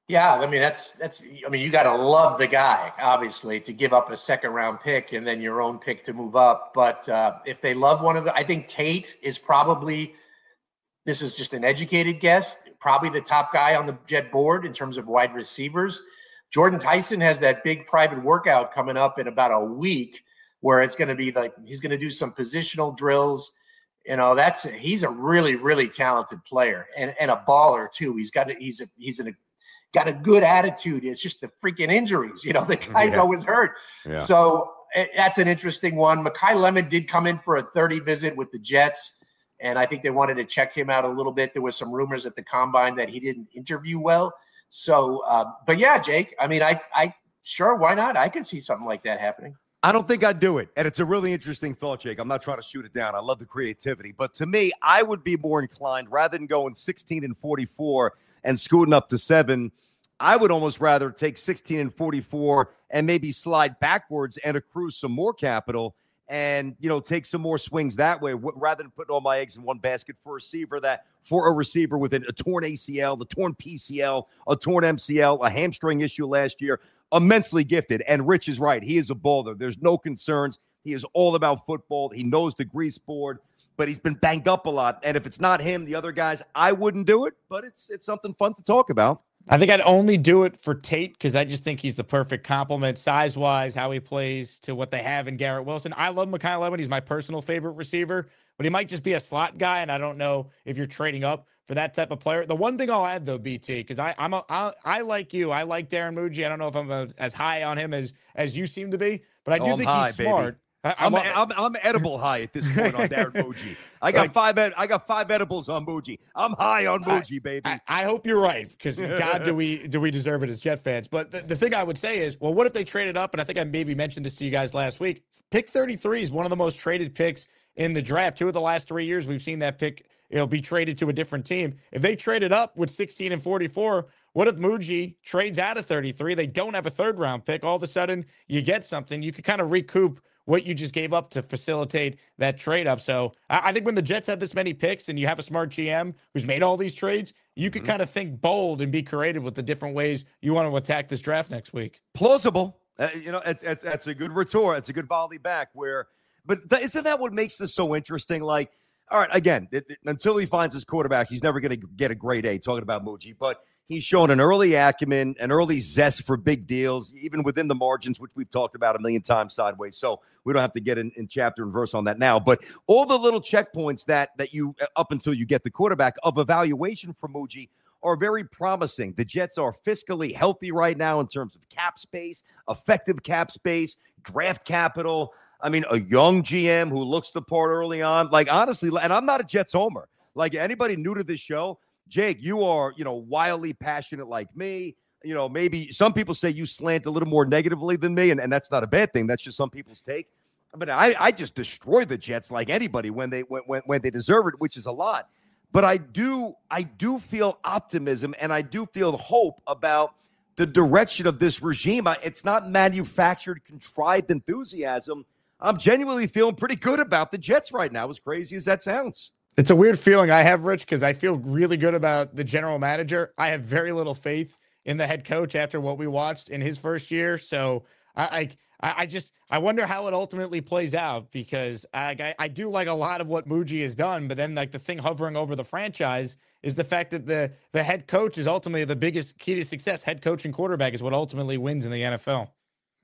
Yeah, I mean that's that's I mean you got to love the guy, obviously, to give up a second round pick and then your own pick to move up. But uh, if they love one of the, I think Tate is probably, this is just an educated guess, probably the top guy on the Jet board in terms of wide receivers. Jordan Tyson has that big private workout coming up in about a week where it's going to be like he's going to do some positional drills. You know, that's he's a really really talented player and and a baller too. He's got a, he's a, he's an got a good attitude. It's just the freaking injuries. You know, the guy's yeah. always hurt. Yeah. So it, that's an interesting one. Makai Lemon did come in for a thirty visit with the Jets, and I think they wanted to check him out a little bit. There was some rumors at the Combine that he didn't interview well. So, uh, but yeah, Jake, I mean, I, I sure, why not? I could see something like that happening. I don't think I'd do it. And it's a really interesting thought, Jake. I'm not trying to shoot it down. I love the creativity. But to me, I would be more inclined, rather than going sixteen and forty-four and scooting up to seven, I would almost rather take sixteen and forty-four and maybe slide backwards and accrue some more capital and, you know, take some more swings that way, w- rather than putting all my eggs in one basket for a receiver that for a receiver with a, a torn A C L, the torn P C L, a torn M C L, a hamstring issue last year, immensely gifted. And Rich is right. He is a baller. There's no concerns. He is all about football. He knows the grease board, but he's been banged up a lot. And if it's not him, the other guys, I wouldn't do it, but it's it's something fun to talk about. I think I'd only do it for Tate because I just think he's the perfect complement size-wise, how he plays to what they have in Garrett Wilson. I love Makai Lemon. He's my personal favorite receiver, but he might just be a slot guy, and I don't know if you're trading up for that type of player. The one thing I'll add, though, B T, because I, I'm a, I, I like you. I like Darren Muji. I don't know if I'm a, as high on him as as you seem to be, but I do oh, think high, he's smart. Baby. I'm, I'm I'm edible high at this point on Darren Muji. I got like, five ed- I got five edibles on Muji. I'm high on Muji, baby. I, I hope you're right, because God, do we do we deserve it as Jet fans? But the, the thing I would say is, well, what if they traded up? And I think I maybe mentioned this to you guys last week. Pick thirty-three is one of the most traded picks in the draft. Two of the last three years, we've seen that pick, it'll be traded to a different team. If they traded up with sixteen and forty-four, what if Muji trades out of thirty-three? They don't have a third round pick. All of a sudden, you get something. You could kind of recoup what you just gave up to facilitate that trade up. So I, I think when the Jets have this many picks and you have a smart G M who's made all these trades, you could mm-hmm. kind of think bold and be creative with the different ways you want to attack this draft next week. Plausible. Uh, you know, it's, it's, it's a good retort. It's a good volley back where, but th- isn't that what makes this so interesting? Like, all right, again, it, it, until he finds his quarterback, he's never going to get a grade A, talking about Muji, but he's shown an early acumen, an early zest for big deals, even within the margins, which we've talked about a million times sideways. So we don't have to get in, in chapter and verse on that now. But all the little checkpoints that that you, up until you get the quarterback, of evaluation for Muji are very promising. The Jets are fiscally healthy right now in terms of cap space, effective cap space, draft capital. I mean, a young G M who looks the part early on. Like, honestly, and I'm not a Jets homer. Like, anybody new to this show, Jake, you are, you know, wildly passionate like me. You know, maybe some people say you slant a little more negatively than me, and, and that's not a bad thing. That's just some people's take. But I, I just destroy the Jets like anybody when they when, when, when they deserve it, which is a lot. But I do I do feel optimism, and I do feel hope about the direction of this regime. I, it's not manufactured, contrived enthusiasm. I'm genuinely feeling pretty good about the Jets right now, as crazy as that sounds. It's a weird feeling I have, Rich, because I feel really good about the general manager. I have very little faith in the head coach after what we watched in his first year. So I I, I just I wonder how it ultimately plays out, because I, I I do like a lot of what Muji has done, but then like the thing hovering over the franchise is the fact that the the head coach is ultimately the biggest key to success. Head coach and quarterback is what ultimately wins in the N F L.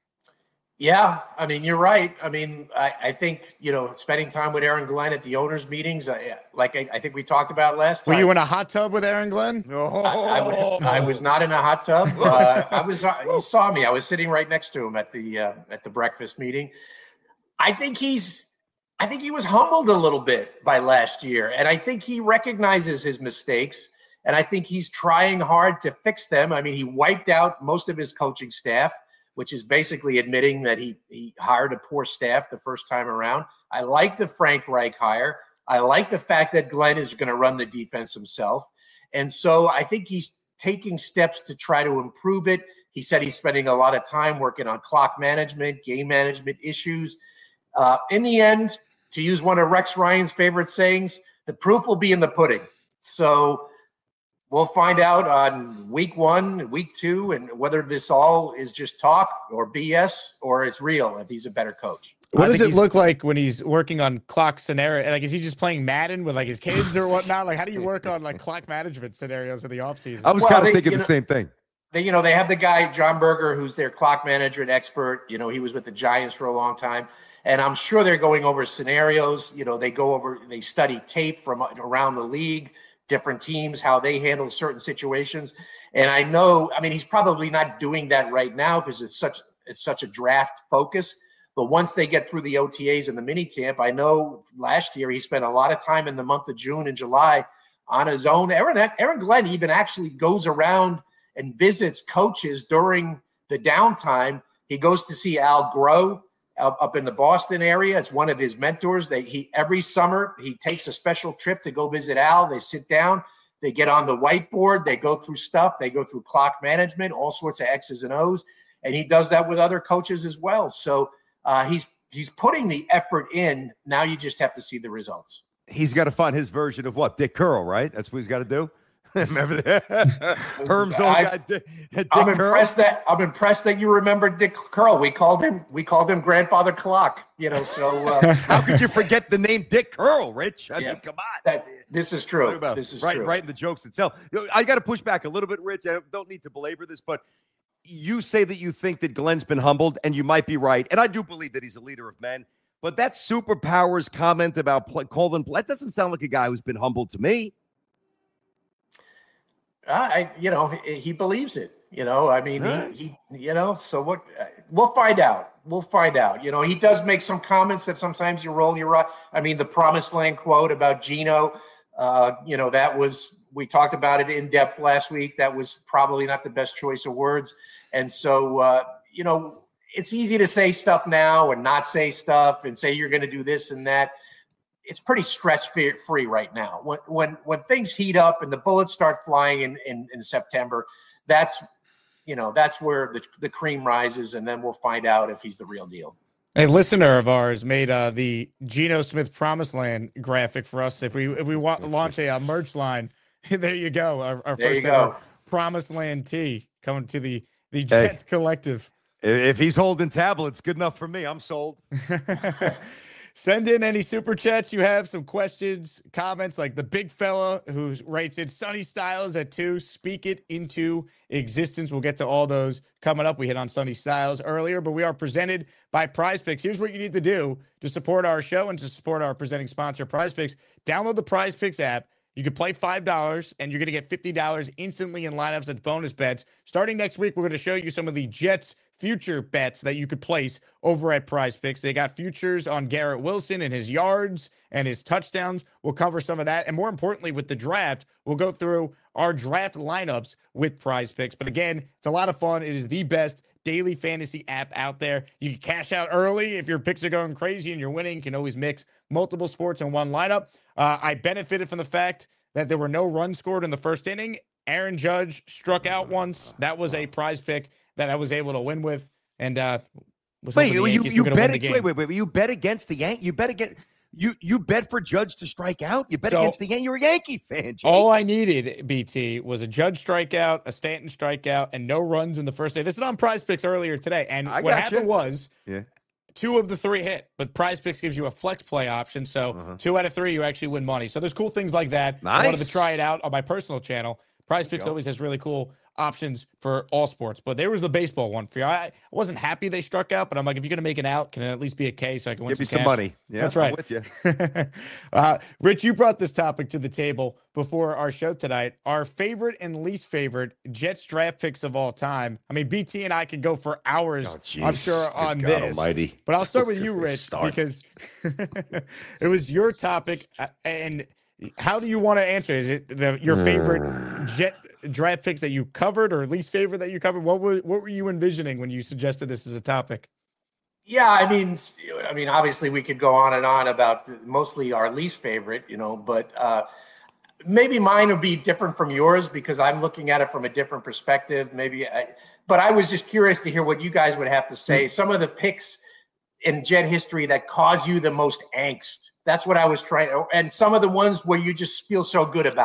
Yeah, I mean, you're right. I mean, I, I think, you know, spending time with Aaron Glenn at the owners' meetings, I, like I, I think we talked about last time. Were you in a hot tub with Aaron Glenn? Oh. I, I, I was not in a hot tub. Uh, I was. Uh, you saw me. I was sitting right next to him at the uh, at the breakfast meeting. I think he's. I think he was humbled a little bit by last year, and I think he recognizes his mistakes, and I think he's trying hard to fix them. I mean, he wiped out most of his coaching staff, which is basically admitting that he he hired a poor staff the first time around. I like the Frank Reich hire. I like the fact that Glenn is going to run the defense himself. And so I think he's taking steps to try to improve it. He said he's spending a lot of time working on clock management, game management issues. Uh, in the end, to use one of Rex Ryan's favorite sayings, the proof will be in the pudding. So we'll find out on week one, week two, and whether this all is just talk or B S or it's real if he's a better coach. What does it look like when he's working on clock scenario? Like, is he just playing Madden with like his kids or whatnot? Like, how do you work on like clock management scenarios in the offseason? I was Well, kind of they- thinking you the know- same thing. They, you know, they have the guy, John Berger, who's their clock manager and expert. You know, he was with the Giants for a long time. And I'm sure they're going over scenarios. You know, they go over, they study tape from around the league, different teams, how they handle certain situations. And I know, I mean, he's probably not doing that right now because it's such, it's such a draft focus. But once they get through the O T As and the mini camp, I know last year he spent a lot of time in the month of June and July on his own. Aaron, Aaron Glenn even actually goes around and visits coaches during the downtime. He goes to see Al Groh up, up in the Boston area. It's one of his mentors. They he every summer he takes a special trip to go visit Al. They sit down, they get on the whiteboard, they go through stuff, they go through clock management, all sorts of X's and O's, and he does that with other coaches as well. So uh, he's he's putting the effort in. Now you just have to see the results. He's got to find his version of what? Dick Curl, right? That's what he's got to do. Remember that? Herm's old I- guy, Dick, Dick I'm Curl? impressed that I'm impressed that you remember Dick Curl. We called him we called him Grandfather Clock. You know, so uh, How could you forget the name Dick Curl, Rich? I Yeah. mean, come on. that this is Talk true. about This is right, true. right in the jokes itself. You know, I got to push back a little bit, Rich. I don't need to belabor this, but you say that you think that Glenn's been humbled, and you might be right. And I do believe that he's a leader of men. But that superpowers comment about play, Colin, that doesn't sound like a guy who's been humbled to me. I, you know, he, he believes it. You know, I mean, Right. he, he, you know, so what? We'll find out. We'll find out. You know, he does make some comments that sometimes you roll your eye. I mean, the promised land quote about Geno, uh, you know, that was, we talked about it in depth last week. That was probably not the best choice of words. And so, uh, you know, it's easy to say stuff now and not say stuff and say you're going to do this and that. It's pretty stress-free right now. When when when things heat up and the bullets start flying in, in, in September, that's you know that's where the, the cream rises, and then we'll find out if he's the real deal. A listener of ours made uh, the Geno Smith Promised Land graphic for us. If we if we want launch a uh, merch line, there you go. Our, our There first you go. ever Promised Land tee coming to the the Jets Collective. If he's holding tablets, good enough for me. I'm sold. Send in any super chats you have, some questions, comments, like the big fella who writes in Sonny Styles at two. Speak it into existence. We'll get to all those coming up. We hit on Sonny Styles earlier, but we are presented by Prize Picks. Here's what you need to do to support our show and to support our presenting sponsor, Prize Picks. Download the Prize Picks app. You can play five dollars, and you're going to get fifty dollars instantly in lineups. That's bonus bets. Starting next week, we're going to show you some of the Jets future bets that you could place over at Prize Picks. They got futures on Garrett Wilson and his yards and his touchdowns. We'll cover some of that. And more importantly, with the draft, we'll go through our draft lineups with Prize Picks. But again, it's a lot of fun. It is the best daily fantasy app out there. You can cash out early if your picks are going crazy and you're winning. You can always mix multiple sports in one lineup. Uh, I benefited from the fact that there were no runs scored in the first inning. Aaron Judge struck out once. That was a Prize Pick that I was able to win with, and uh, was Wait, hoping the you Yankees you were gonna bet win the ag- game. wait, wait, wait. You bet against the Yankees. You bet against you you bet for Judge to strike out. You bet So- against the Yankees. You're a Yankee fan. Jake. All I needed, B T, was a Judge strikeout, a Stanton strikeout, and no runs in the first day. This is on Prize Picks earlier today, and I what gotcha. happened was Yeah. two of the three hit, but Prize Picks gives you a flex play option, so Uh-huh. two out of three you actually win money. So there's cool things like that. I wanted to Nice. try it out on my personal channel. Prize Picks go. always has really cool options for all sports, but there was the baseball one for you. I wasn't happy they struck out, but I'm like, if you're gonna make it out, can it at least be a K so I can win Give me some some cash? money. Yeah, That's I'm right. with you. uh, Rich, you brought this topic to the table before our show tonight. Our favorite and least favorite Jets draft picks of all time. I mean, B T and I could go for hours, Oh, I'm jeez. sure, Good on God this. Almighty. But I'll start with Where you, do we Rich, start? because it was your topic. uh, And how do you want to answer? Is it the, your favorite Jet draft picks that you covered, or least favorite that you covered? What were what were you envisioning when you suggested this as a topic? Yeah, I mean, s- I mean, obviously we could go on and on about the, mostly our least favorite, you know, but uh, maybe mine would be different from yours because I'm looking at it from a different perspective. Maybe, I, but I was just curious to hear what you guys would have to say. Some of the picks in Jet history that cause you the most angst. That's what I was trying, and some of the ones where you just feel so good about.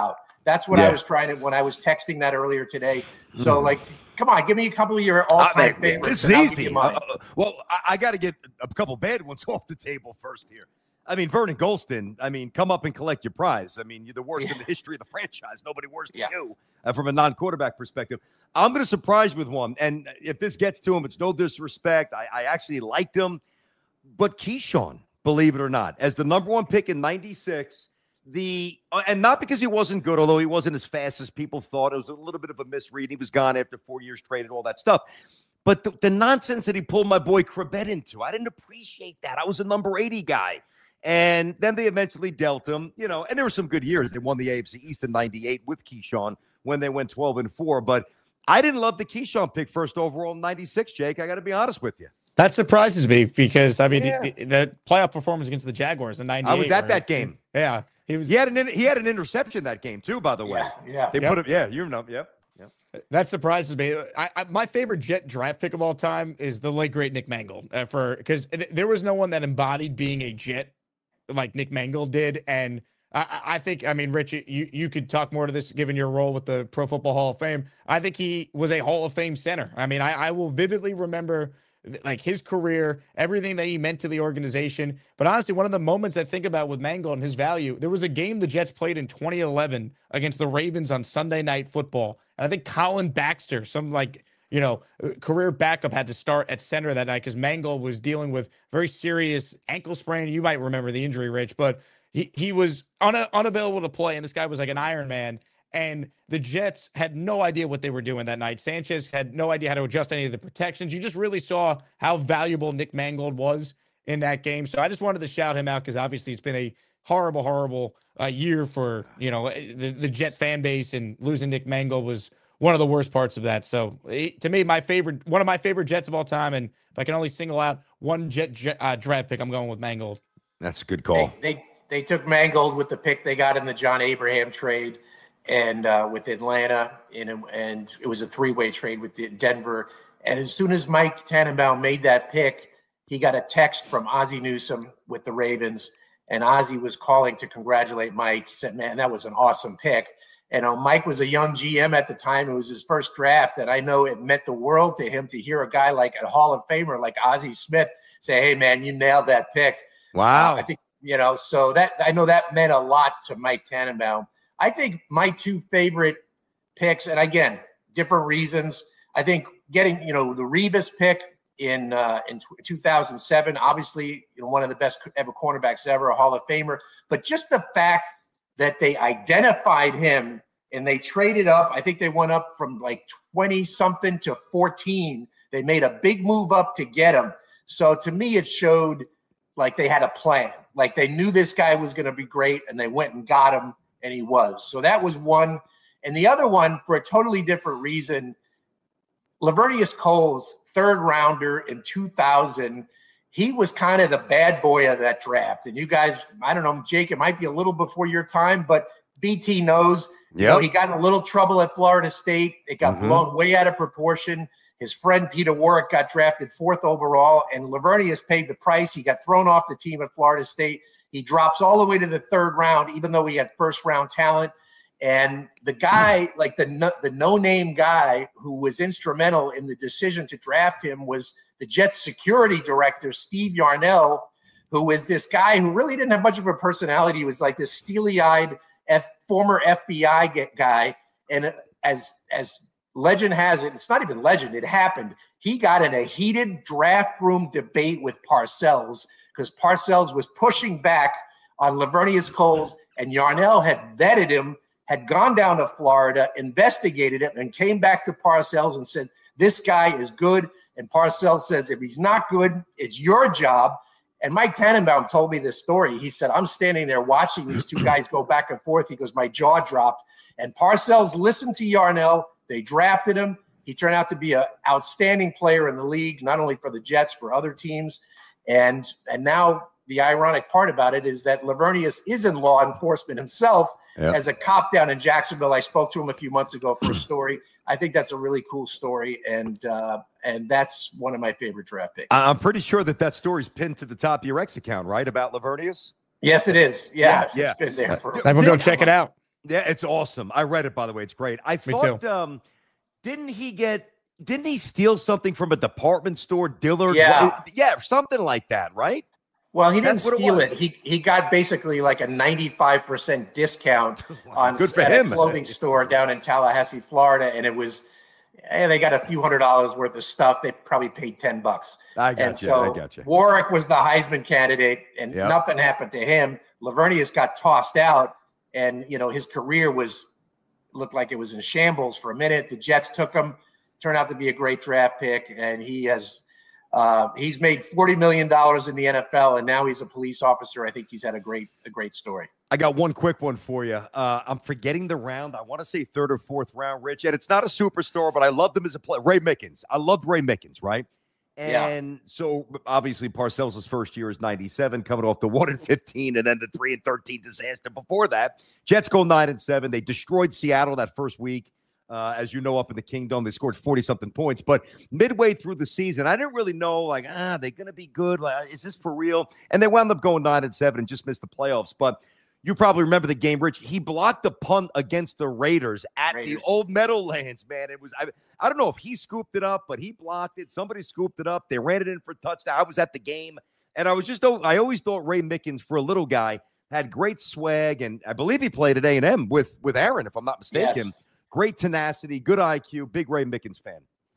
That's what Yeah. I was trying to when I was texting that earlier today. So, Mhm. like, come on, give me a couple of your all-time Uh, favorites. This and is I'll give you easy. mine. Uh, well, I, I got to get a couple bad ones off the table first here. I mean, Vernon Golston, I mean, come up and collect your prize. I mean, you're the worst Yeah. in the history of the franchise. Nobody worse than Yeah. you uh, from a non-quarterback perspective. I'm going to surprise you with one. And if this gets to him, it's no disrespect. I, I actually liked him. But Keyshawn, believe it or not, as the number one pick in ninety-six, the uh, and not because he wasn't good, although he wasn't as fast as people thought. It was a little bit of a misread. He was gone after four years, traded, all that stuff. But the, the nonsense that he pulled my boy Krebet into, I didn't appreciate that. I was a number eighty guy. And then they eventually dealt him, you know, and there were some good years. They won the A F C East in ninety-eight with Keyshawn when they went twelve and four. But I didn't love the Keyshawn pick first overall in ninety-six, Jake. I got to be honest with you. That surprises me because, I mean, Yeah. the, the playoff performance against the Jaguars in ninety-eight. I was at where- that game. Yeah. He was. He had an he had an interception that game too, by the way. Yeah, yeah. They Yep. put him, yeah, you know, yep. yep. That surprises me. I, I, my favorite Jet draft pick of all time is the late great Nick Mangold. Uh, for because th- there was no one that embodied being a Jet like Nick Mangold did, and I, I I think I mean, Rich, you you could talk more to this given your role with the Pro Football Hall of Fame. I think he was a Hall of Fame center. I mean, I, I will vividly remember like his career, everything that he meant to the organization. But honestly, one of the moments I think about with Mangold and his value, there was a game the Jets played in twenty eleven against the Ravens on Sunday Night Football. And I think Colin Baxter, some like, you know, career backup, had to start at center that night because Mangold was dealing with very serious ankle sprain. You might remember the injury, Rich, but he, he was un- unavailable to play. And this guy was like an Iron Man. And the Jets had no idea what they were doing that night. Sanchez had no idea how to adjust any of the protections. You just really saw how valuable Nick Mangold was in that game. So I just wanted to shout him out because obviously it's been a horrible, horrible uh, year for, you know, the, the Jet fan base, and losing Nick Mangold was one of the worst parts of that. So it, to me, my favorite, one of my favorite Jets of all time. And if I can only single out one Jet, jet uh, draft pick, I'm going with Mangold. That's a good call. They, they they took Mangold with the pick they got in the John Abraham trade, and uh, with Atlanta, and and it was a three-way trade with the Denver. And as soon as Mike Tannenbaum made that pick, he got a text from Ozzie Newsome with the Ravens, and Ozzie was calling to congratulate Mike. He said, "Man, that was an awesome pick." And uh, Mike was a young G M at the time. It was his first draft, and I know it meant the world to him to hear a guy like a Hall of Famer like Ozzie Smith say, "Hey, man, you nailed that pick." Wow. Uh, I think, you know, so that I know that meant a lot to Mike Tannenbaum. I think my two favorite picks, and again, different reasons. I think getting, you know, the Revis pick in uh, in two thousand seven, obviously, you know, one of the best ever cornerbacks ever, a Hall of Famer. But just the fact that they identified him and they traded up, I think they went up from like twenty something to fourteen. They made a big move up to get him. So to me, it showed like they had a plan. Like they knew this guy was going to be great, and they went and got him, and he was. So that was one. And the other one, for a totally different reason, Lavernius Coles, third rounder in two thousand. He was kind of the bad boy of that draft. And you guys, I don't know, Jake, it might be a little before your time, but B T knows. You know, he got in a little trouble at Florida State. It got Mhm. blown way out of proportion. His friend Peter Warrick got drafted fourth overall, and Lavernius paid the price. He got thrown off the team at Florida State. He drops all the way to the third round, even though he had first round talent. And the guy, like the no, the no-name guy who was instrumental in the decision to draft him was the Jets security director, Steve Yarnell, who was this guy who really didn't have much of a personality. He was like this steely-eyed F, former F B I guy. And as as legend has it, it's not even legend, it happened. He got in a heated draft room debate with Parcells because Parcells was pushing back on Lavernius Coles, and Yarnell had vetted him, had gone down to Florida, investigated it, and came back to Parcells and said, this guy is good. And Parcells says, if he's not good, it's your job. And Mike Tannenbaum told me this story. He said, I'm standing there watching these two guys go back and forth. He goes, my jaw dropped. And Parcells listened to Yarnell. They drafted him. He turned out to be an outstanding player in the league, not only for the Jets, for other teams. And, and now the ironic part about it is that Lavernius is in law enforcement himself. Yep. As a cop down in Jacksonville. I spoke to him a few months ago for a story. I think that's a really cool story, and uh, and that's one of my favorite draft picks. I'm pretty sure that that story's pinned to the top of your X account, right, about Lavernius? Yes, it is. Yeah, yeah. it's been there for. Everyone go check it out. Yeah, it's awesome. I read it, by the way. It's great. I Me thought, too. um, didn't he get, didn't he steal something from a department store, Dillard? Yeah. What- yeah, something like that, right? Well, he didn't That's what it steal it. was. He he got basically like a ninety-five percent discount on Good for at him. a clothing store down in Tallahassee, Florida, and it was, and they got a few hundred dollars worth of stuff. They probably paid ten bucks. I got and you. so I got you. Warwick was the Heisman candidate, and Yep. nothing happened to him. Lavernius got tossed out, and you know his career was looked like it was in shambles for a minute. The Jets took him, turned out to be a great draft pick, and he has. Uh, he's made forty million dollars in the N F L, and now he's a police officer. I think he's had a great, a great story. I got one quick one for you. Uh, I'm forgetting the round. I want to say third or fourth round, Rich. And it's not a superstar, but I loved him as a player. Ray Mickens. I loved Ray Mickens, right? And yeah. so obviously Parcells' first year is ninety-seven, coming off the one and fifteen, and then the three and thirteen disaster before that. Jets go nine and seven. They destroyed Seattle that first week. Uh, as you know, up in the Kingdom, they scored forty-something points. But midway through the season, I didn't really know, like, ah, they're going to be good. Like, is this for real? And they wound up going nine and seven and just missed the playoffs. But you probably remember the game, Rich. He blocked a punt against the Raiders at Raiders. the old Meadowlands, man. It was I, I don't know if he scooped it up, but he blocked it. Somebody scooped it up. They ran it in for a touchdown. I was at the game, and I was just I always thought Ray Mickens, for a little guy, had great swag, and I believe he played at A and M with with Aaron, if I'm not mistaken. Yes. Great tenacity, good I Q, big Ray Mickens fan.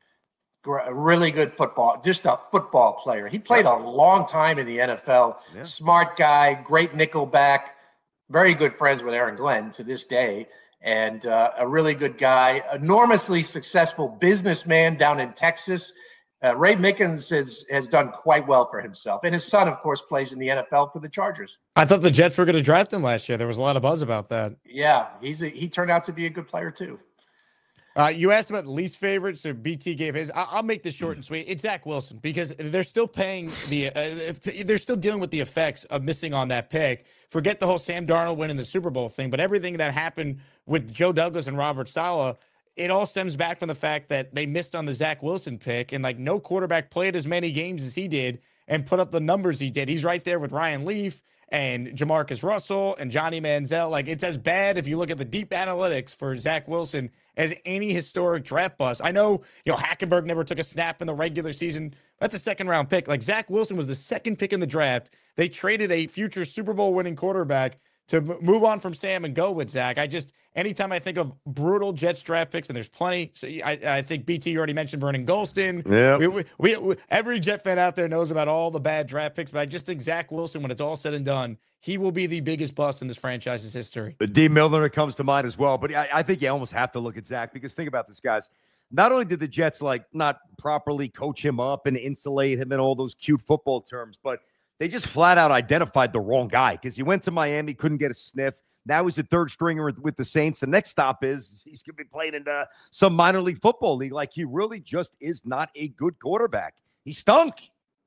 Really good football, just a football player. He played a long time in the N F L. Yeah. Smart guy, great nickel back, very good friends with Aaron Glenn to this day, and uh, a really good guy, enormously successful businessman down in Texas. Uh, Ray Mickens has, has done quite well for himself. And his son, of course, plays in the N F L for the Chargers. I thought the Jets were going to draft him last year. There was a lot of buzz about that. Yeah, he's a, he turned out to be a good player, too. Uh, you asked about the least favorite, so B T gave his. I- I'll make this short and sweet. It's Zach Wilson, because they're still paying the uh, – they're still dealing with the effects of missing on that pick. Forget the whole Sam Darnold winning the Super Bowl thing, but everything that happened with Joe Douglas and Robert Saleh, it all stems back from the fact that they missed on the Zach Wilson pick, and like no quarterback played as many games as he did and put up the numbers he did. He's right there with Ryan Leaf and Jamarcus Russell and Johnny Manziel. Like, it's as bad if you look at the deep analytics for Zach Wilson as any historic draft bust. I know, you know, Hackenberg never took a snap in the regular season. That's a second round pick. Like, Zach Wilson was the second pick in the draft. They traded a future Super Bowl winning quarterback to m- move on from Sam and go with Zach. I just, anytime I think of brutal Jets draft picks, and there's plenty, so I, I think B T, you already mentioned Vernon Gholston. Yeah, we, we, we, we, every Jet fan out there knows about all the bad draft picks, but I just think Zach Wilson, when it's all said and done, he will be the biggest bust in this franchise's history. D. Milner comes to mind as well, but I, I think you almost have to look at Zach, because think about this, guys. Not only did the Jets like not properly coach him up and insulate him in all those cute football terms, but they just flat out identified the wrong guy, because he went to Miami, couldn't get a sniff. Now he's a third stringer with the Saints. The next stop is he's going to be playing in uh, some minor league football league. Like, he really just is not a good quarterback. He stunk.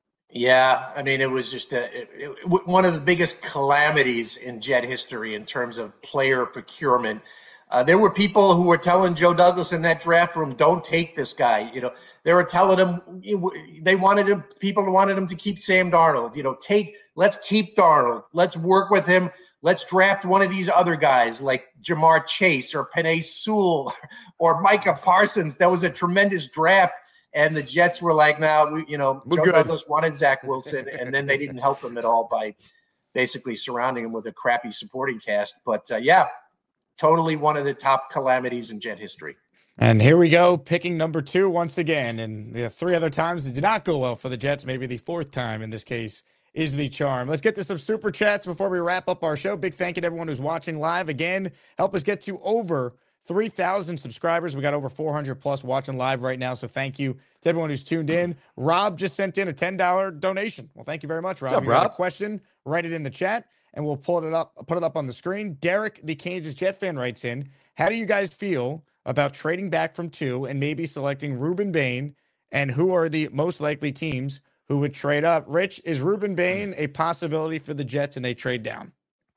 Yeah, I mean, it was just a, it, it, one of the biggest calamities in Jet history in terms of player procurement. Uh, there were people who were telling Joe Douglas in that draft room, "Don't take this guy." You know, they were telling him they wanted him. People wanted him to keep Sam Darnold. You know, take let's keep Darnold. Let's work with him. Let's draft one of these other guys like Jamar Chase or Penei Sewell or Micah Parsons. That was a tremendous draft. And the Jets were like, "Now, we, you know, We're Joe good. Douglas wanted Zach Wilson," and then they didn't help him at all by basically surrounding him with a crappy supporting cast. But uh, yeah, totally one of the top calamities in Jet history. And here we go, picking number two once again. And the three other times it did not go well for the Jets. Maybe the fourth time in this case is the charm. Let's get to some super chats before we wrap up our show. Big thank you to everyone who's watching live. Again, help us get to over three thousand subscribers. We got over four hundred plus watching live right now. So thank you to everyone who's tuned in. Rob just sent in a ten dollars donation. Well, thank you very much, Rob. What's up, you got Rob? a question, write it in the chat and we'll pull it up, put it up on the screen. Derek, the Kansas Jet fan, writes in, how do you guys feel about trading back from two and maybe selecting Reuben Bain, and who are the most likely teams who would trade up? Rich, is Reuben Bain a possibility for the Jets and they trade down?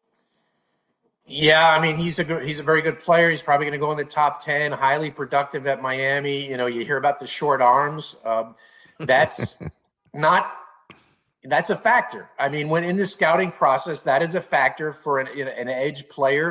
Yeah, I mean, he's a good, he's a very good player. He's probably going to go in the top ten, highly productive at Miami. You know, you hear about the short arms. Um, that's not, that's a factor. I mean, when in the scouting process, that is a factor for an, an edge player.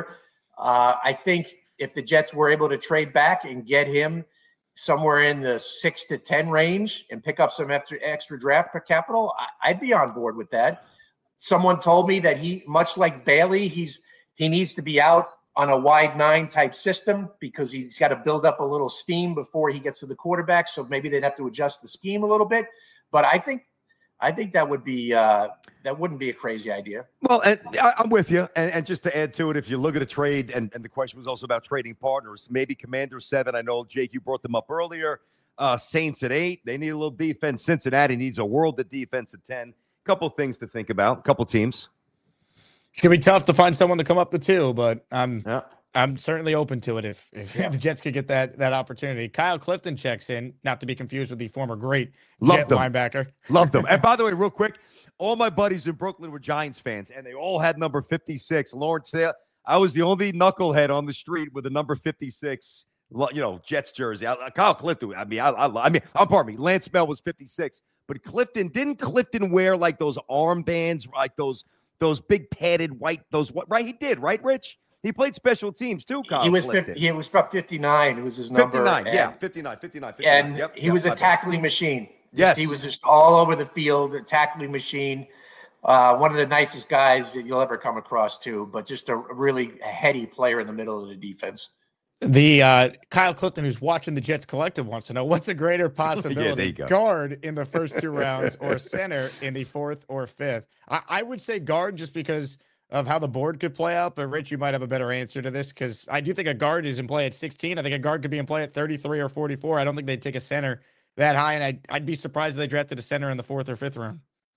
Uh, I think if the Jets were able to trade back and get him somewhere in the six to ten range and pick up some extra, extra draft capital, I, I'd be on board with that. Someone told me that he, much like Bailey, he's he needs to be out on a wide nine type system because he's got to build up a little steam before he gets to the quarterback. So maybe they'd have to adjust the scheme a little bit. But I think I think that would be uh, that wouldn't be a crazy idea. Well, and I, I'm with you. And, and just to add to it, if you look at a trade, and, and the question was also about trading partners, maybe Commanders seven. I know, Jake, you brought them up earlier. Uh, Saints at eight. They need a little defense. Cincinnati needs a world of defense at ten. Couple things to think about. Couple teams. It's gonna be tough to find someone to come up the two, but I'm yeah. I'm certainly open to it if if the Jets could get that that opportunity. Kyle Clifton checks in, not to be confused with the former great Jet linebacker. Loved them. And by the way, real quick, all my buddies in Brooklyn were Giants fans, and they all had number fifty-six. Lawrence, I was the only knucklehead on the street with a number fifty-six, you know, Jets jersey. I, Kyle Clifton. I mean, I, I, I mean, I'm pardon me. Lance Bell was fifty-six, but Clifton didn't Clifton wear like those armbands, like those those big padded white those what? Right, he did, right, Rich? He played special teams too, Kyle. He was fifty, he was about fifty-nine. It was his number. fifty-nine, and, yeah, fifty-nine, fifty-nine, fifty-nine. And yep, he yep, was a bad. tackling machine. Yes. He was just all over the field, a tackling machine. Uh, one of the nicest guys that you'll ever come across, too, but just a really heady player in the middle of the defense. The uh, Kyle Clifton, who's watching the Jets Collective, wants to know what's a greater possibility: yeah, go. guard in the first two rounds or center in the fourth or fifth. I, I would say guard just because of how the board could play out. But Rich, you might have a better answer to this because I do think a guard is in play at sixteen. I think a guard could be in play at thirty-three or forty-four. I don't think they'd take a center that high, and I'd, I'd be surprised if they drafted a center in the fourth or fifth round.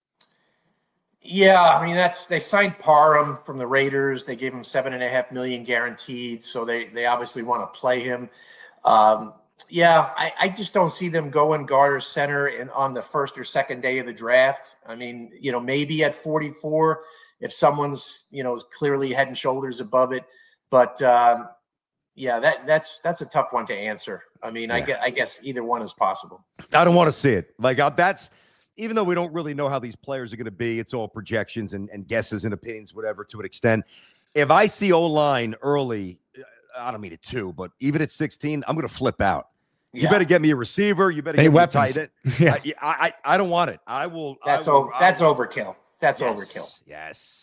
Yeah, I mean that's they signed Parham from the Raiders. They gave him seven and a half million guaranteed, so they they obviously want to play him. Um, yeah, I, I just don't see them going guard or center in on the first or second day of the draft. I mean, you know, maybe at forty-four if someone's you know clearly head and shoulders above it, but um, yeah, that that's that's a tough one to answer. I mean, yeah. I guess I guess either one is possible. I don't want to see it. Like uh, that's. Even though we don't really know how these players are going to be, it's all projections and, and guesses and opinions, whatever, to an extent. If I see O-line early, I don't mean at two, but even at sixteen, I'm going to flip out. You yeah. better get me a receiver. You better hey, get weapons. me a tight end. yeah. I, I, I don't want it. I will. That's, I will, over, that's will. overkill. That's yes, overkill. Yes.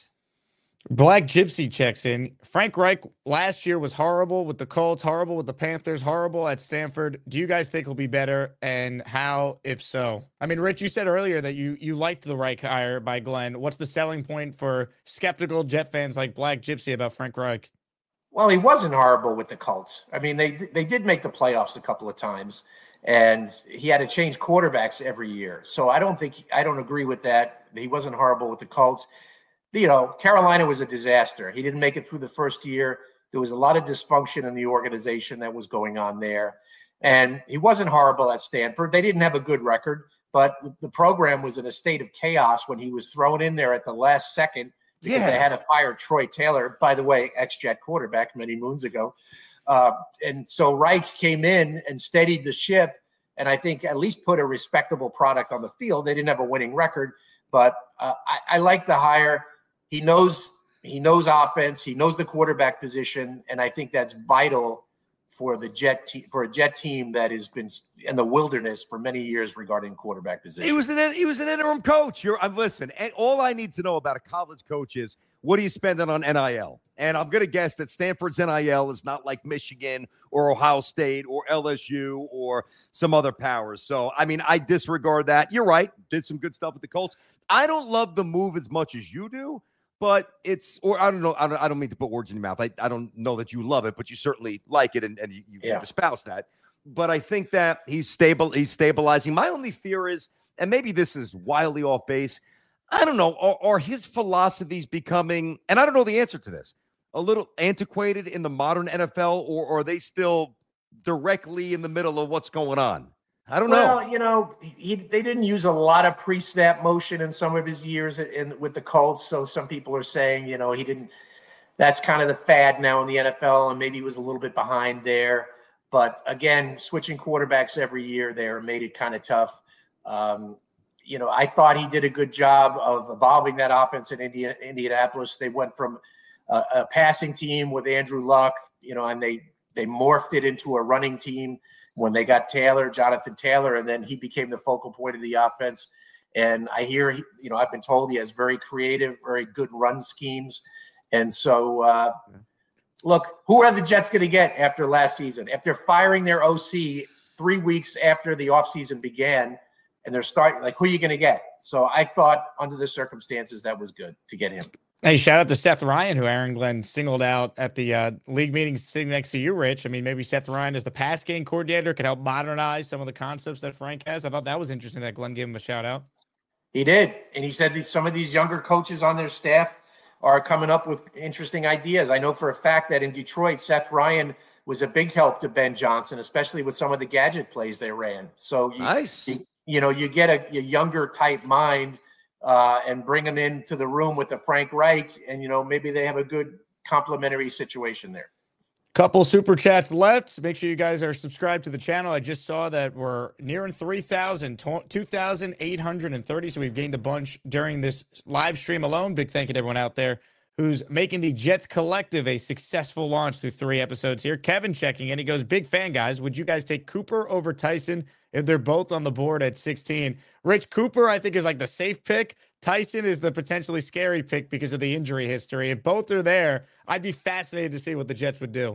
Black Gypsy checks in. Frank Reich last year was horrible with the Colts, horrible with the Panthers, horrible at Stanford. Do you guys think he'll be better, and how, if so? I mean, Rich, you said earlier that you you liked the Reich hire by Glenn. What's the selling point for skeptical Jet fans like Black Gypsy about Frank Reich? Well, he wasn't horrible with the Colts. I mean, they they did make the playoffs a couple of times, and he had to change quarterbacks every year. So I don't think I don't agree with that. He wasn't horrible with the Colts. You know, Carolina was a disaster. He didn't make it through the first year. There was a lot of dysfunction in the organization that was going on there. And he wasn't horrible at Stanford. They didn't have a good record, but the program was in a state of chaos when he was thrown in there at the last second because yeah. they had to fire Troy Taylor, by the way, ex-Jet quarterback many moons ago. Uh, and so Reich came in and steadied the ship, and I think at least put a respectable product on the field. They didn't have a winning record, but uh, I, I like the hire. He knows he knows offense. He knows the quarterback position, and I think that's vital for the Jet te- for a Jet team that has been in the wilderness for many years regarding quarterback position. He was an he was an interim coach. You're I'm listen. And all I need to know about a college coach is what are you spending on N I L? And I'm going to guess that Stanford's N I L is not like Michigan or Ohio State or L S U or some other powers. So I mean, I disregard that. You're right. Did some good stuff with the Colts. I don't love the move as much as you do. But it's, or I don't know, I don't, I don't mean to put words in your mouth. I, I don't know that you love it, but you certainly like it and, and you, you yeah. espouse that. But I think that he's stable, he's stabilizing. My only fear is, and maybe this is wildly off base, I don't know, are, are his philosophies becoming, and I don't know the answer to this, a little antiquated in the modern N F L, or, or are they still directly in the middle of what's going on? I don't well, know. Well, you know, he, they didn't use a lot of pre-snap motion in some of his years in, with the Colts. So some people are saying, you know, he didn't – that's kind of the fad now in the N F L, and maybe he was a little bit behind there. But, again, switching quarterbacks every year there made it kind of tough. Um, you know, I thought he did a good job of evolving that offense in India, Indianapolis. They went from a, a passing team with Andrew Luck, you know, and they they morphed it into a running team when they got Taylor, Jonathan Taylor, and then he became the focal point of the offense. And I hear, he, you know, I've been told he has very creative, very good run schemes. And so, uh, look, who are the Jets going to get after last season? After firing their O C three weeks after the offseason began, and they're starting, like, who are you going to get? So I thought under the circumstances that was good to get him. Hey, shout out to Seth Ryan, who Aaron Glenn singled out at the uh, league meeting sitting next to you, Rich. I mean, maybe Seth Ryan as the pass game coordinator could help modernize some of the concepts that Frank has. I thought that was interesting that Glenn gave him a shout out. He did. And he said that some of these younger coaches on their staff are coming up with interesting ideas. I know for a fact that in Detroit, Seth Ryan was a big help to Ben Johnson, especially with some of the gadget plays they ran. So you, nice. you, you know, you get a, a younger type mind uh, and bring them into the room with the Frank Reich, and, you know, maybe they have a good complementary situation there. Couple super chats left. Make sure you guys are subscribed to the channel. I just saw that we're nearing three thousand, two thousand eight hundred thirty. So we've gained a bunch during this live stream alone. Big thank you to everyone out there who's making the Jets Collective a successful launch through three episodes here. Kevin checking in. He goes, big fan, guys. Would you guys take Cooper over Tyson if they're both on the board at sixteen? Rich, Cooper, I think, is like the safe pick. Tyson is the potentially scary pick because of the injury history. If both are there, I'd be fascinated to see what the Jets would do.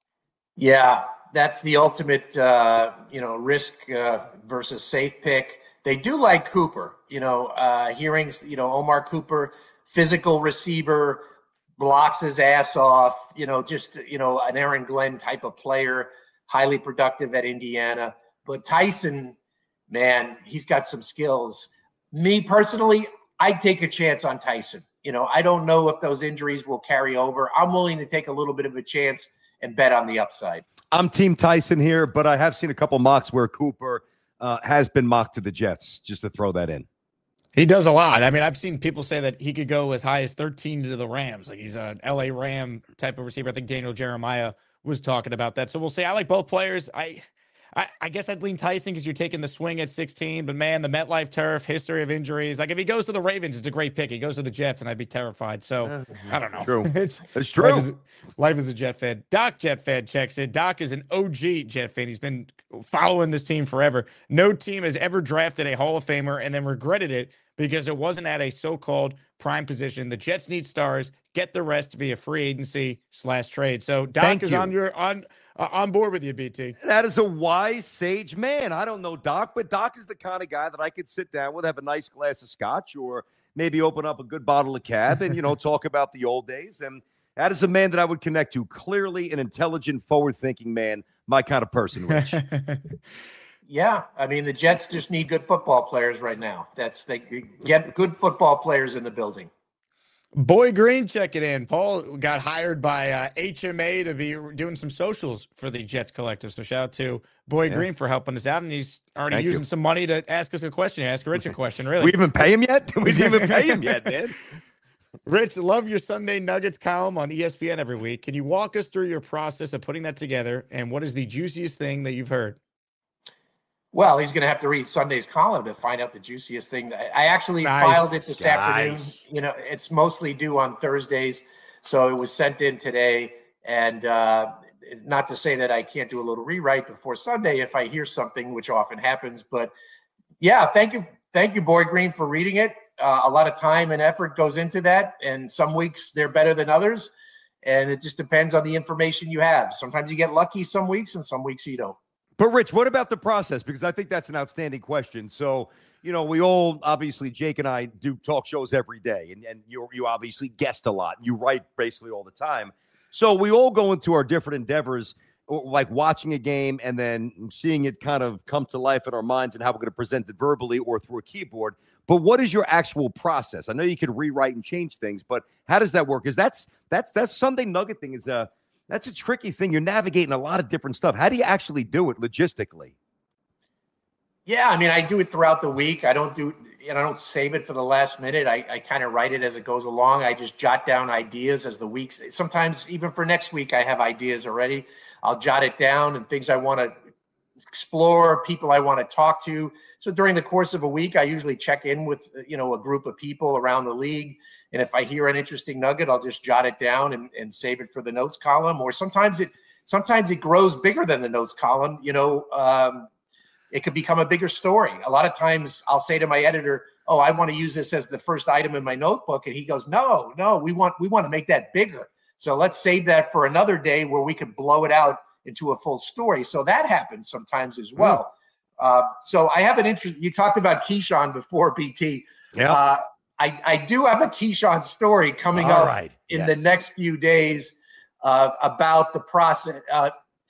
Yeah, that's the ultimate, uh, you know, risk uh, versus safe pick. They do like Cooper, you know, uh, hearings, you know, Omar Cooper, physical receiver, blocks his ass off, you know, just, you know, an Aaron Glenn type of player, highly productive at Indiana. But Tyson, man, he's got some skills. Me personally, I'd take a chance on Tyson. You know, I don't know if those injuries will carry over. I'm willing to take a little bit of a chance and bet on the upside. I'm Team Tyson here, but I have seen a couple mocks where Cooper uh, has been mocked to the Jets, just to throw that in. He does a lot. I mean, I've seen people say that he could go as high as thirteen to the Rams. Like, he's an L A Ram type of receiver. I think Daniel Jeremiah was talking about that. So we'll see. I like both players. I I, I guess I'd lean Tyson because you're taking the swing at sixteen. But, man, the MetLife turf, history of injuries. Like, if he goes to the Ravens, it's a great pick. He goes to the Jets, and I'd be terrified. So, uh, I don't know. True. it's, it's true. Life is, life is a Jet fan. Doc Jet fan checks in. Doc is an O G Jet fan. He's been following this team forever. No team has ever drafted a Hall of Famer and then regretted it because it wasn't at a so-called prime position. The Jets need stars. Get the rest via free agency slash trade. So, Doc Thank is you. on your on – Uh, on board with you, B T. That is a wise, sage man. I don't know Doc, but Doc is the kind of guy that I could sit down with, have a nice glass of scotch, or maybe open up a good bottle of cab and, you know, talk about the old days. And that is a man that I would connect to. Clearly an intelligent, forward-thinking man, my kind of person, Rich. Yeah, I mean, the Jets just need good football players right now. That's they get good football players in the building. Boy Green checking in. Paul got hired by uh, H M A to be doing some socials for the Jets Collective. So shout out to Boy yeah. Green for helping us out. And he's already Thank using you. some money to ask us a question. Ask Rich a question, really. We even pay him yet? We didn't even pay him yet, man. Rich, love your Sunday Nuggets column on E S P N every week. Can you walk us through your process of putting that together? And what is the juiciest thing that you've heard? Well, he's going to have to read Sunday's column to find out the juiciest thing. I actually nice. filed it this nice. afternoon. You know, it's mostly due on Thursdays, so it was sent in today. And uh, not to say that I can't do a little rewrite before Sunday if I hear something, which often happens. But yeah, thank you, thank you, Boy Green, for reading it. Uh, a lot of time and effort goes into that, and some weeks they're better than others, and it just depends on the information you have. Sometimes you get lucky some weeks, and some weeks you don't. But, Rich, what about the process? Because I think that's an outstanding question. So, you know, we all, obviously, Jake and I do talk shows every day, and, and you you obviously guest a lot. You write basically all the time. So we all go into our different endeavors, like watching a game and then seeing it kind of come to life in our minds and how we're going to present it verbally or through a keyboard. But what is your actual process? I know you could rewrite and change things, but how does that work? Because that's, that's, that's Sunday Nugget thing is a – that's a tricky thing. You're navigating a lot of different stuff. How do you actually do it logistically? Yeah, I mean, I do it throughout the week. I don't do, and I don't save it for the last minute. I, I kind of write it as it goes along. I just jot down ideas as the weeks. Sometimes even for next week, I have ideas already. I'll jot it down and things I want to explore, people I want to talk to. So during the course of a week, I usually check in with, you know, a group of people around the league And if I hear an interesting nugget, I'll just jot it down and, and save it for the notes column. Or sometimes it sometimes it grows bigger than the notes column. You know, um, it could become a bigger story. A lot of times I'll say to my editor, oh, I want to use this as the first item in my notebook. And he goes, no, no, we want we want to make that bigger. So let's save that for another day where we could blow it out into a full story. So that happens sometimes as well. Mm. Uh, so I have an interest. You talked about Keyshawn before, B T. Yeah. Uh, I, I do have a Keyshawn story coming All up right. in Yes. the next few days uh, about the process. Uh,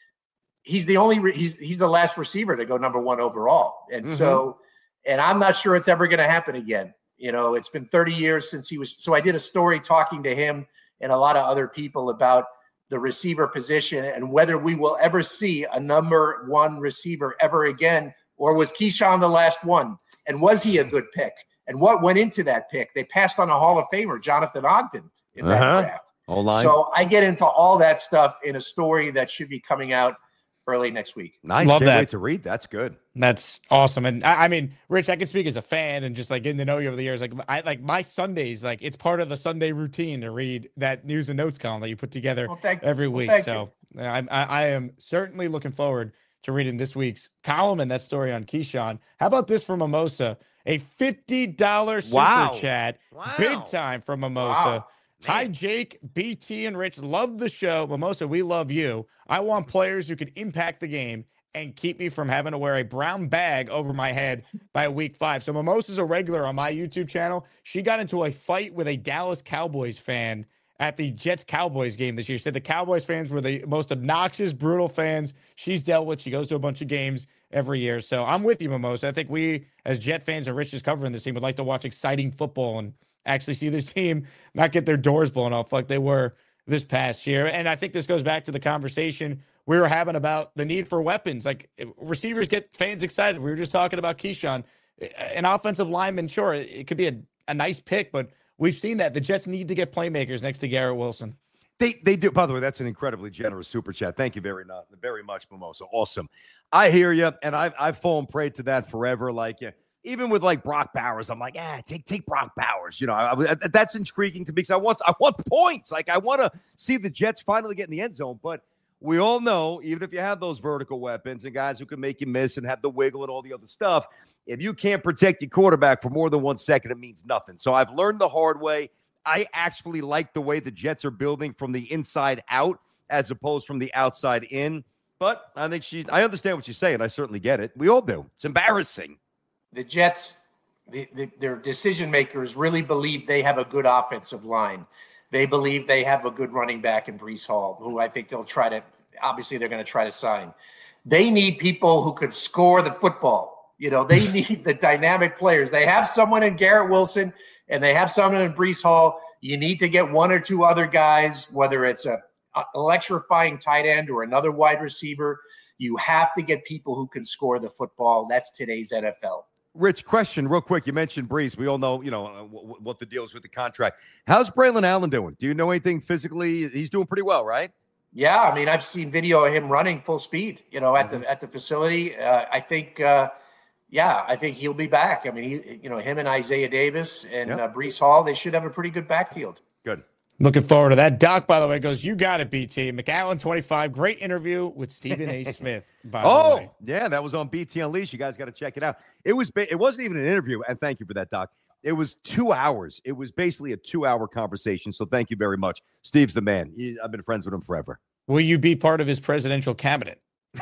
he's the only, re- he's, he's the last receiver to go number one overall. And mm-hmm. so, and I'm not sure it's ever going to happen again. You know, it's been thirty years since he was, so I did a story talking to him and a lot of other people about the receiver position and whether we will ever see a number one receiver ever again, or was Keyshawn the last one? And was he a good pick? And what went into that pick? They passed on a Hall of Famer, Jonathan Ogden, in that uh-huh. draft. Online. So I get into all that stuff in a story that should be coming out early next week. Nice. Love Can't that. wait to read. That's good. That's awesome. And I, I mean, Rich, I can speak as a fan and just like getting to know you over the years. Like I like my Sundays, like it's part of the Sunday routine to read that news and notes column that you put together well, thank, every well, week. So I, I, I am certainly looking forward to reading this week's column and that story on Keyshawn. How about this from Mimosa? A fifty dollars super Wow. chat. Wow. Big time from Mimosa. Wow. Hi, Jake, B T, and Rich. Love the show. Mimosa, we love you. I want players who can impact the game and keep me from having to wear a brown bag over my head by week five. So Mimosa's a regular on my YouTube channel. She got into a fight with a Dallas Cowboys fan at the Jets-Cowboys game this year. She said the Cowboys fans were the most obnoxious, brutal fans she's dealt with. She goes to a bunch of games every year. So I'm with you, Mimosa. I think we, as Jet fans and Rich is covering this team, would like to watch exciting football and actually see this team not get their doors blown off like they were this past year. And I think this goes back to the conversation we were having about the need for weapons. Like receivers get fans excited. We were just talking about Keyshawn. An offensive lineman, sure, it could be a, a nice pick, but we've seen that the Jets need to get playmakers next to Garrett Wilson. They they do. By the way, that's an incredibly generous super chat. Thank you very not very much, Mimosa. Awesome. I hear you, and I've I've fallen prey to that forever. Like yeah, even with like Brock Bowers, I'm like, yeah, take take Brock Bowers. You know, I, I, that's intriguing to me because I want I want points. Like I want to see the Jets finally get in the end zone. But we all know, even if you have those vertical weapons and guys who can make you miss and have the wiggle and all the other stuff, if you can't protect your quarterback for more than one second, it means nothing. So I've learned the hard way. I actually like the way the Jets are building from the inside out as opposed from the outside in. But I think she, I understand what you're saying. I certainly get it. We all do. It's embarrassing. The Jets, the, the, their decision makers really believe they have a good offensive line. They believe they have a good running back in Breece Hall, who I think they'll try to, obviously they're going to try to sign. They need people who could score the football. You know, they need the dynamic players. They have someone in Garrett Wilson and they have someone in Breece Hall. You need to get one or two other guys, whether it's a, a electrifying tight end or another wide receiver. You have to get people who can score the football. That's today's N F L. Rich, question real quick. You mentioned Breece. We all know, you know, uh, w- what the deal is with the contract. How's Braylon Allen doing? Do you know anything physically? He's doing pretty well, right? Yeah, I mean, I've seen video of him running full speed, you know, at mm-hmm. the at the facility. Uh, I think, uh, yeah, I think he'll be back. I mean, he, you know, him and Isaiah Davis and yep. uh, Breece Hall, they should have a pretty good backfield. Good. Looking forward to that. Doc, by the way, goes, you got it, B T. McAllen twenty-five. Great interview with Stephen A. Smith. By oh, the way. yeah, that was on B T Unleashed. You guys got to check it out. It was. It wasn't even an interview, and thank you for that, Doc. It was two hours. It was basically a two-hour conversation. So thank you very much. Steve's the man. He, I've been friends with him forever. Will you be part of his presidential cabinet?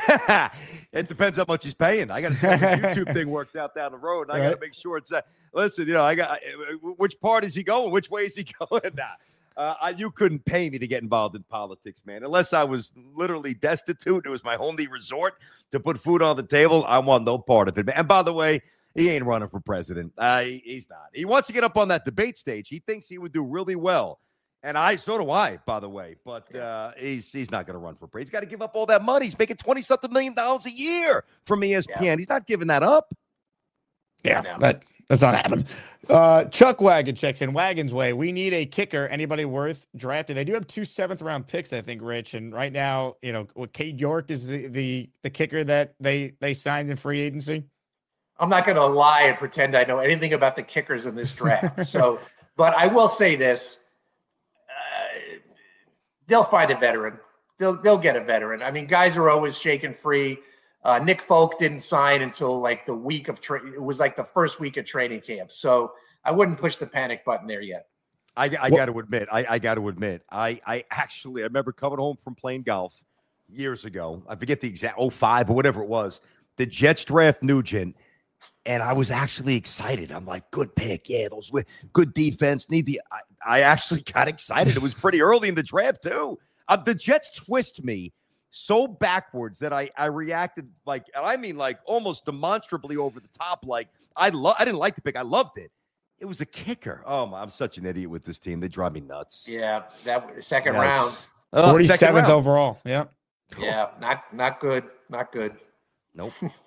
It depends how much he's paying. I got to see how this YouTube thing works out down the road. And I right. got to make sure it's. Uh, listen, you know, I got which part is he going? Which way is he going? Nah. Uh, I, you couldn't pay me to get involved in politics, man. Unless I was literally destitute. It was my only resort to put food on the table. I want no part of it. And by the way, he ain't running for president. Uh, he, he's not. He wants to get up on that debate stage. He thinks he would do really well. And I, so do I, by the way. But uh, he's he's not going to run for president. He's got to give up all that money. He's making twenty-something million dollars a year from E S P N. Yeah. He's not giving that up. Yeah, no. that that's not happening. Uh, Chuck Wagon checks in. Wagon's way. We need a kicker. Anybody worth drafting? They do have two seventh round picks, I think, Rich. And right now, you know, what Cade York is the, the the kicker that they they signed in free agency. I'm not going to lie and pretend I know anything about the kickers in this draft. So But I will say this: uh, they'll find a veteran. They'll they'll get a veteran. I mean, guys are always shaken free. Uh, Nick Folk didn't sign until like the week of tra- it was like the first week of training camp. So I wouldn't push the panic button there yet. I, I got to admit, I, I got to admit, I, I actually, I remember coming home from playing golf years ago. I forget the exact, oh five or whatever it was. The Jets draft Nugent, and I was actually excited. I'm like, good pick. Yeah, those were good defense. Need the, I, I actually got excited. It was pretty early in the draft, too. Uh, the Jets twist me so backwards that I, I reacted like, and I mean like almost demonstrably over the top. Like, I love, I didn't like the pick. I loved it. It was a kicker. Oh, my, I'm such an idiot with this team. They drive me nuts. Yeah, that second Yikes. round. Oh, forty-seventh overall. Yeah. Yeah, not not good. Not good. Nope.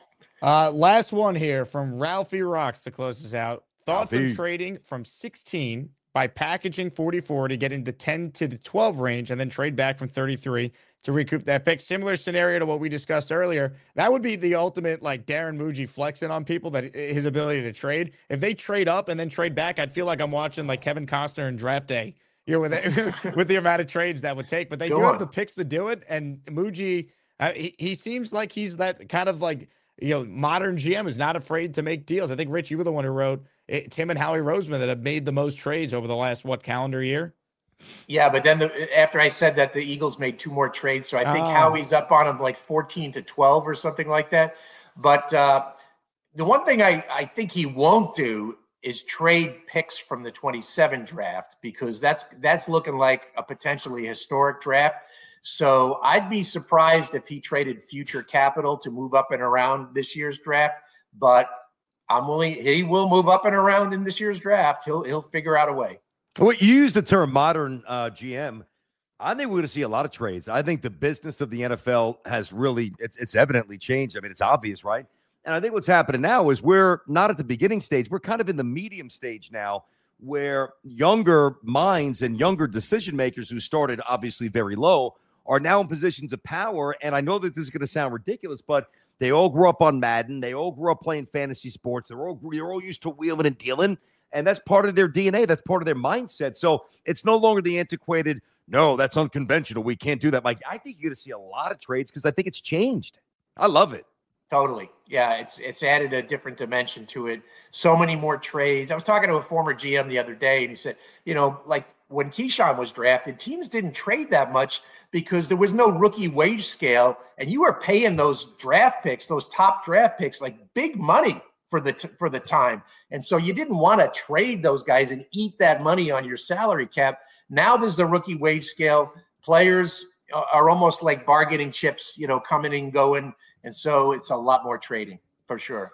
uh, last one here from Ralphie Rocks to close us out. Thoughts Ralphie. on trading from sixteen by packaging forty-four to get into ten to the twelve range and then trade back from thirty-three to recoup that pick. Similar scenario to what we discussed earlier. That would be the ultimate, like Darren Muji flexing on people, that his ability to trade. If they trade up and then trade back, I'd feel like I'm watching like Kevin Costner in Draft Day. You know, with it, with the amount of trades that would take. But they Go do on. have the picks to do it. And Muji, uh, he, he seems like he's that kind of like, you know, modern G M is not afraid to make deals. I think, Rich, you were the one who wrote it, Tim and Howie Roseman that have made the most trades over the last, what, calendar year? Yeah, but then the, after I said that, the Eagles made two more trades, so I think Oh. Howie's up on him like fourteen to twelve or something like that. But uh, the one thing I, I think he won't do is trade picks from the twenty-seven draft, because that's that's looking like a potentially historic draft. So I'd be surprised if he traded future capital to move up and around this year's draft. But I'm willing; he will move up and around in this year's draft. He'll he'll figure out a way. Well, you use the term modern uh, G M. I think we're going to see a lot of trades. I think the business of the N F L has really, it's, it's evidently changed. I mean, it's obvious, right? And I think what's happening now is we're not at the beginning stage. We're kind of in the medium stage now, where younger minds and younger decision makers who started obviously very low are now in positions of power. And I know that this is going to sound ridiculous, but they all grew up on Madden. They all grew up playing fantasy sports. They're all, they're all used to wheeling and dealing. And that's part of their D N A. That's part of their mindset. So it's no longer the antiquated, no, that's unconventional, we can't do that. Like, I think you're going to see a lot of trades because I think it's changed. I love it. Totally. Yeah, it's it's added a different dimension to it. So many more trades. I was talking to a former G M the other day, and he said, you know, like when Keyshawn was drafted, teams didn't trade that much because there was no rookie wage scale, and you were paying those draft picks, those top draft picks, like big money for the t- for the time. And so you didn't want to trade those guys and eat that money on your salary cap. Now there's the rookie wage scale. Players are almost like bargaining chips, you know, coming and going. And so it's a lot more trading for sure.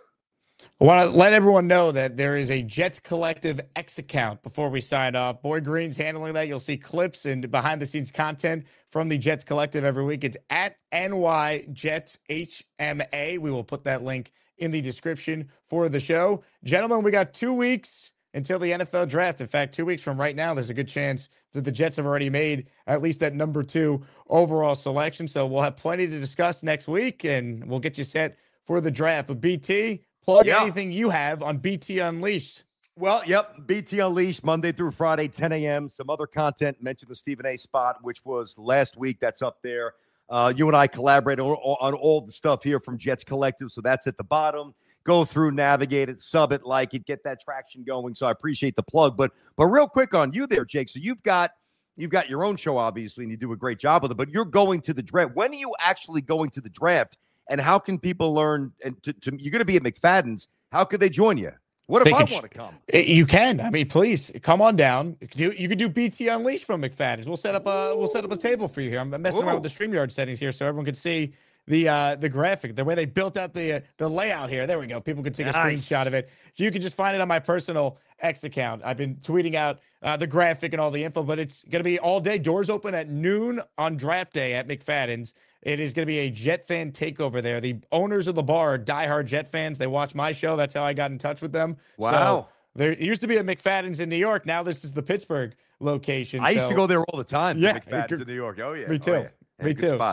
I want to let everyone know that there is a Jets Collective X account before we sign off. Boy Green's handling that. You'll see clips and behind-the-scenes content from the Jets Collective every week. It's at N Y Jets H M A. We will put that link in the description for the show. Gentlemen, we got two weeks until the N F L draft. In fact, two weeks from right now, there's a good chance that the Jets have already made at least that number two overall selection. So we'll have plenty to discuss next week, and we'll get you set for the draft. But B T, plug Yeah. anything you have on B T Unleashed. Well, yep. B T Unleashed, Monday through Friday, ten a.m. Some other content. Mentioned the Stephen A. spot, which was last week. That's up there. Uh, you and I collaborate on, on all the stuff here from Jets Collective, so that's at the bottom. Go through, navigate it, sub it, like it, get that traction going. So I appreciate the plug. But but real quick on you there, Jake. So you've got you've got your own show, obviously, and you do a great job with it. But you're going to the draft. When are you actually going to the draft? And how can people learn? And to, to, you're going to be at McFadden's. How could they join you? What if They I could- want to come? You can. I mean, please come on down. You could do, you could do B T Unleashed from McFadden's. We'll set up a we'll set up a table for you here. I'm messing around Ooh. with the StreamYard settings here so everyone can see the uh, the graphic, the way they built out the uh, the layout here. There we go. People could take a Nice. screenshot of it. You can just find it on my personal X account. I've been tweeting out uh, the graphic and all the info, but it's going to be all day. Doors open at noon on draft day at McFadden's. It is going to be a Jet fan takeover there. The owners of the bar are diehard Jet fans. They watch my show. That's how I got in touch with them. Wow. So there used to be a McFadden's in New York. Now this is the Pittsburgh location. I used So- to go there all the time. to Yeah, McFadden's good- in New York. Oh yeah, Me Oh, too. yeah. Yeah, Me good too. spot. So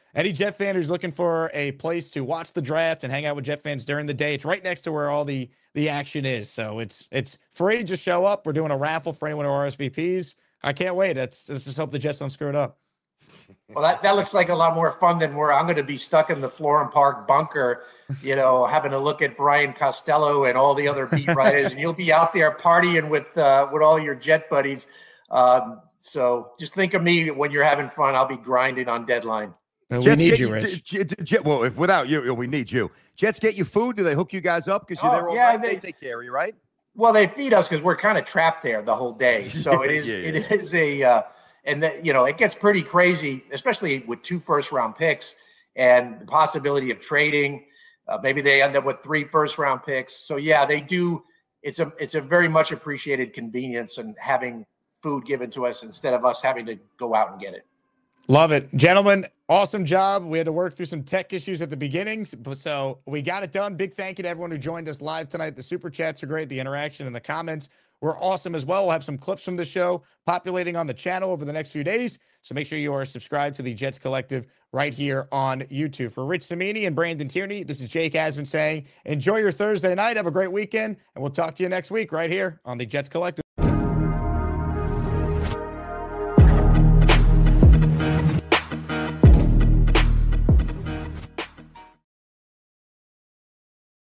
Any Jet fan who's looking for a place to watch the draft and hang out with Jet fans during the day, it's right next to where all the the action is. So it's it's free. Just show up. We're doing a raffle for anyone who R S V Ps. I can't wait. Let's, let's just hope the Jets don't screw it up. Well, that, that looks like a lot more fun than where I'm going to be stuck in the Florham Park bunker, you know, having to look at Brian Costello and all the other beat writers, and you'll be out there partying with uh, with all your Jet buddies. Um, so just think of me when you're having fun. I'll be grinding on deadline. Uh, we Jets need get you, Rich. J- J- J- well, if without you, we need you. Jets get you food. Do they hook you guys up because you're Oh, there all yeah, night? They, they- take care of you, right? Well, they feed us because we're kind of trapped there the whole day. So it is Yeah, yeah. it is a uh, and that you know it gets pretty crazy, especially with two first round picks and the possibility of trading. Uh, maybe they end up with three first round picks. So yeah, they do. It's a it's a very much appreciated convenience and having food given to us instead of us having to go out and get it. Love it. Gentlemen, awesome job. We had to work through some tech issues at the beginning, so we got it done. Big thank you to everyone who joined us live tonight. The super chats are great. The interaction and the comments were awesome as well. We'll have some clips from the show populating on the channel over the next few days, so make sure you are subscribed to the Jets Collective right here on YouTube. For Rich Cimini and Brandon Tierney, this is Jake Asman saying enjoy your Thursday night. Have a great weekend, and we'll talk to you next week right here on the Jets Collective.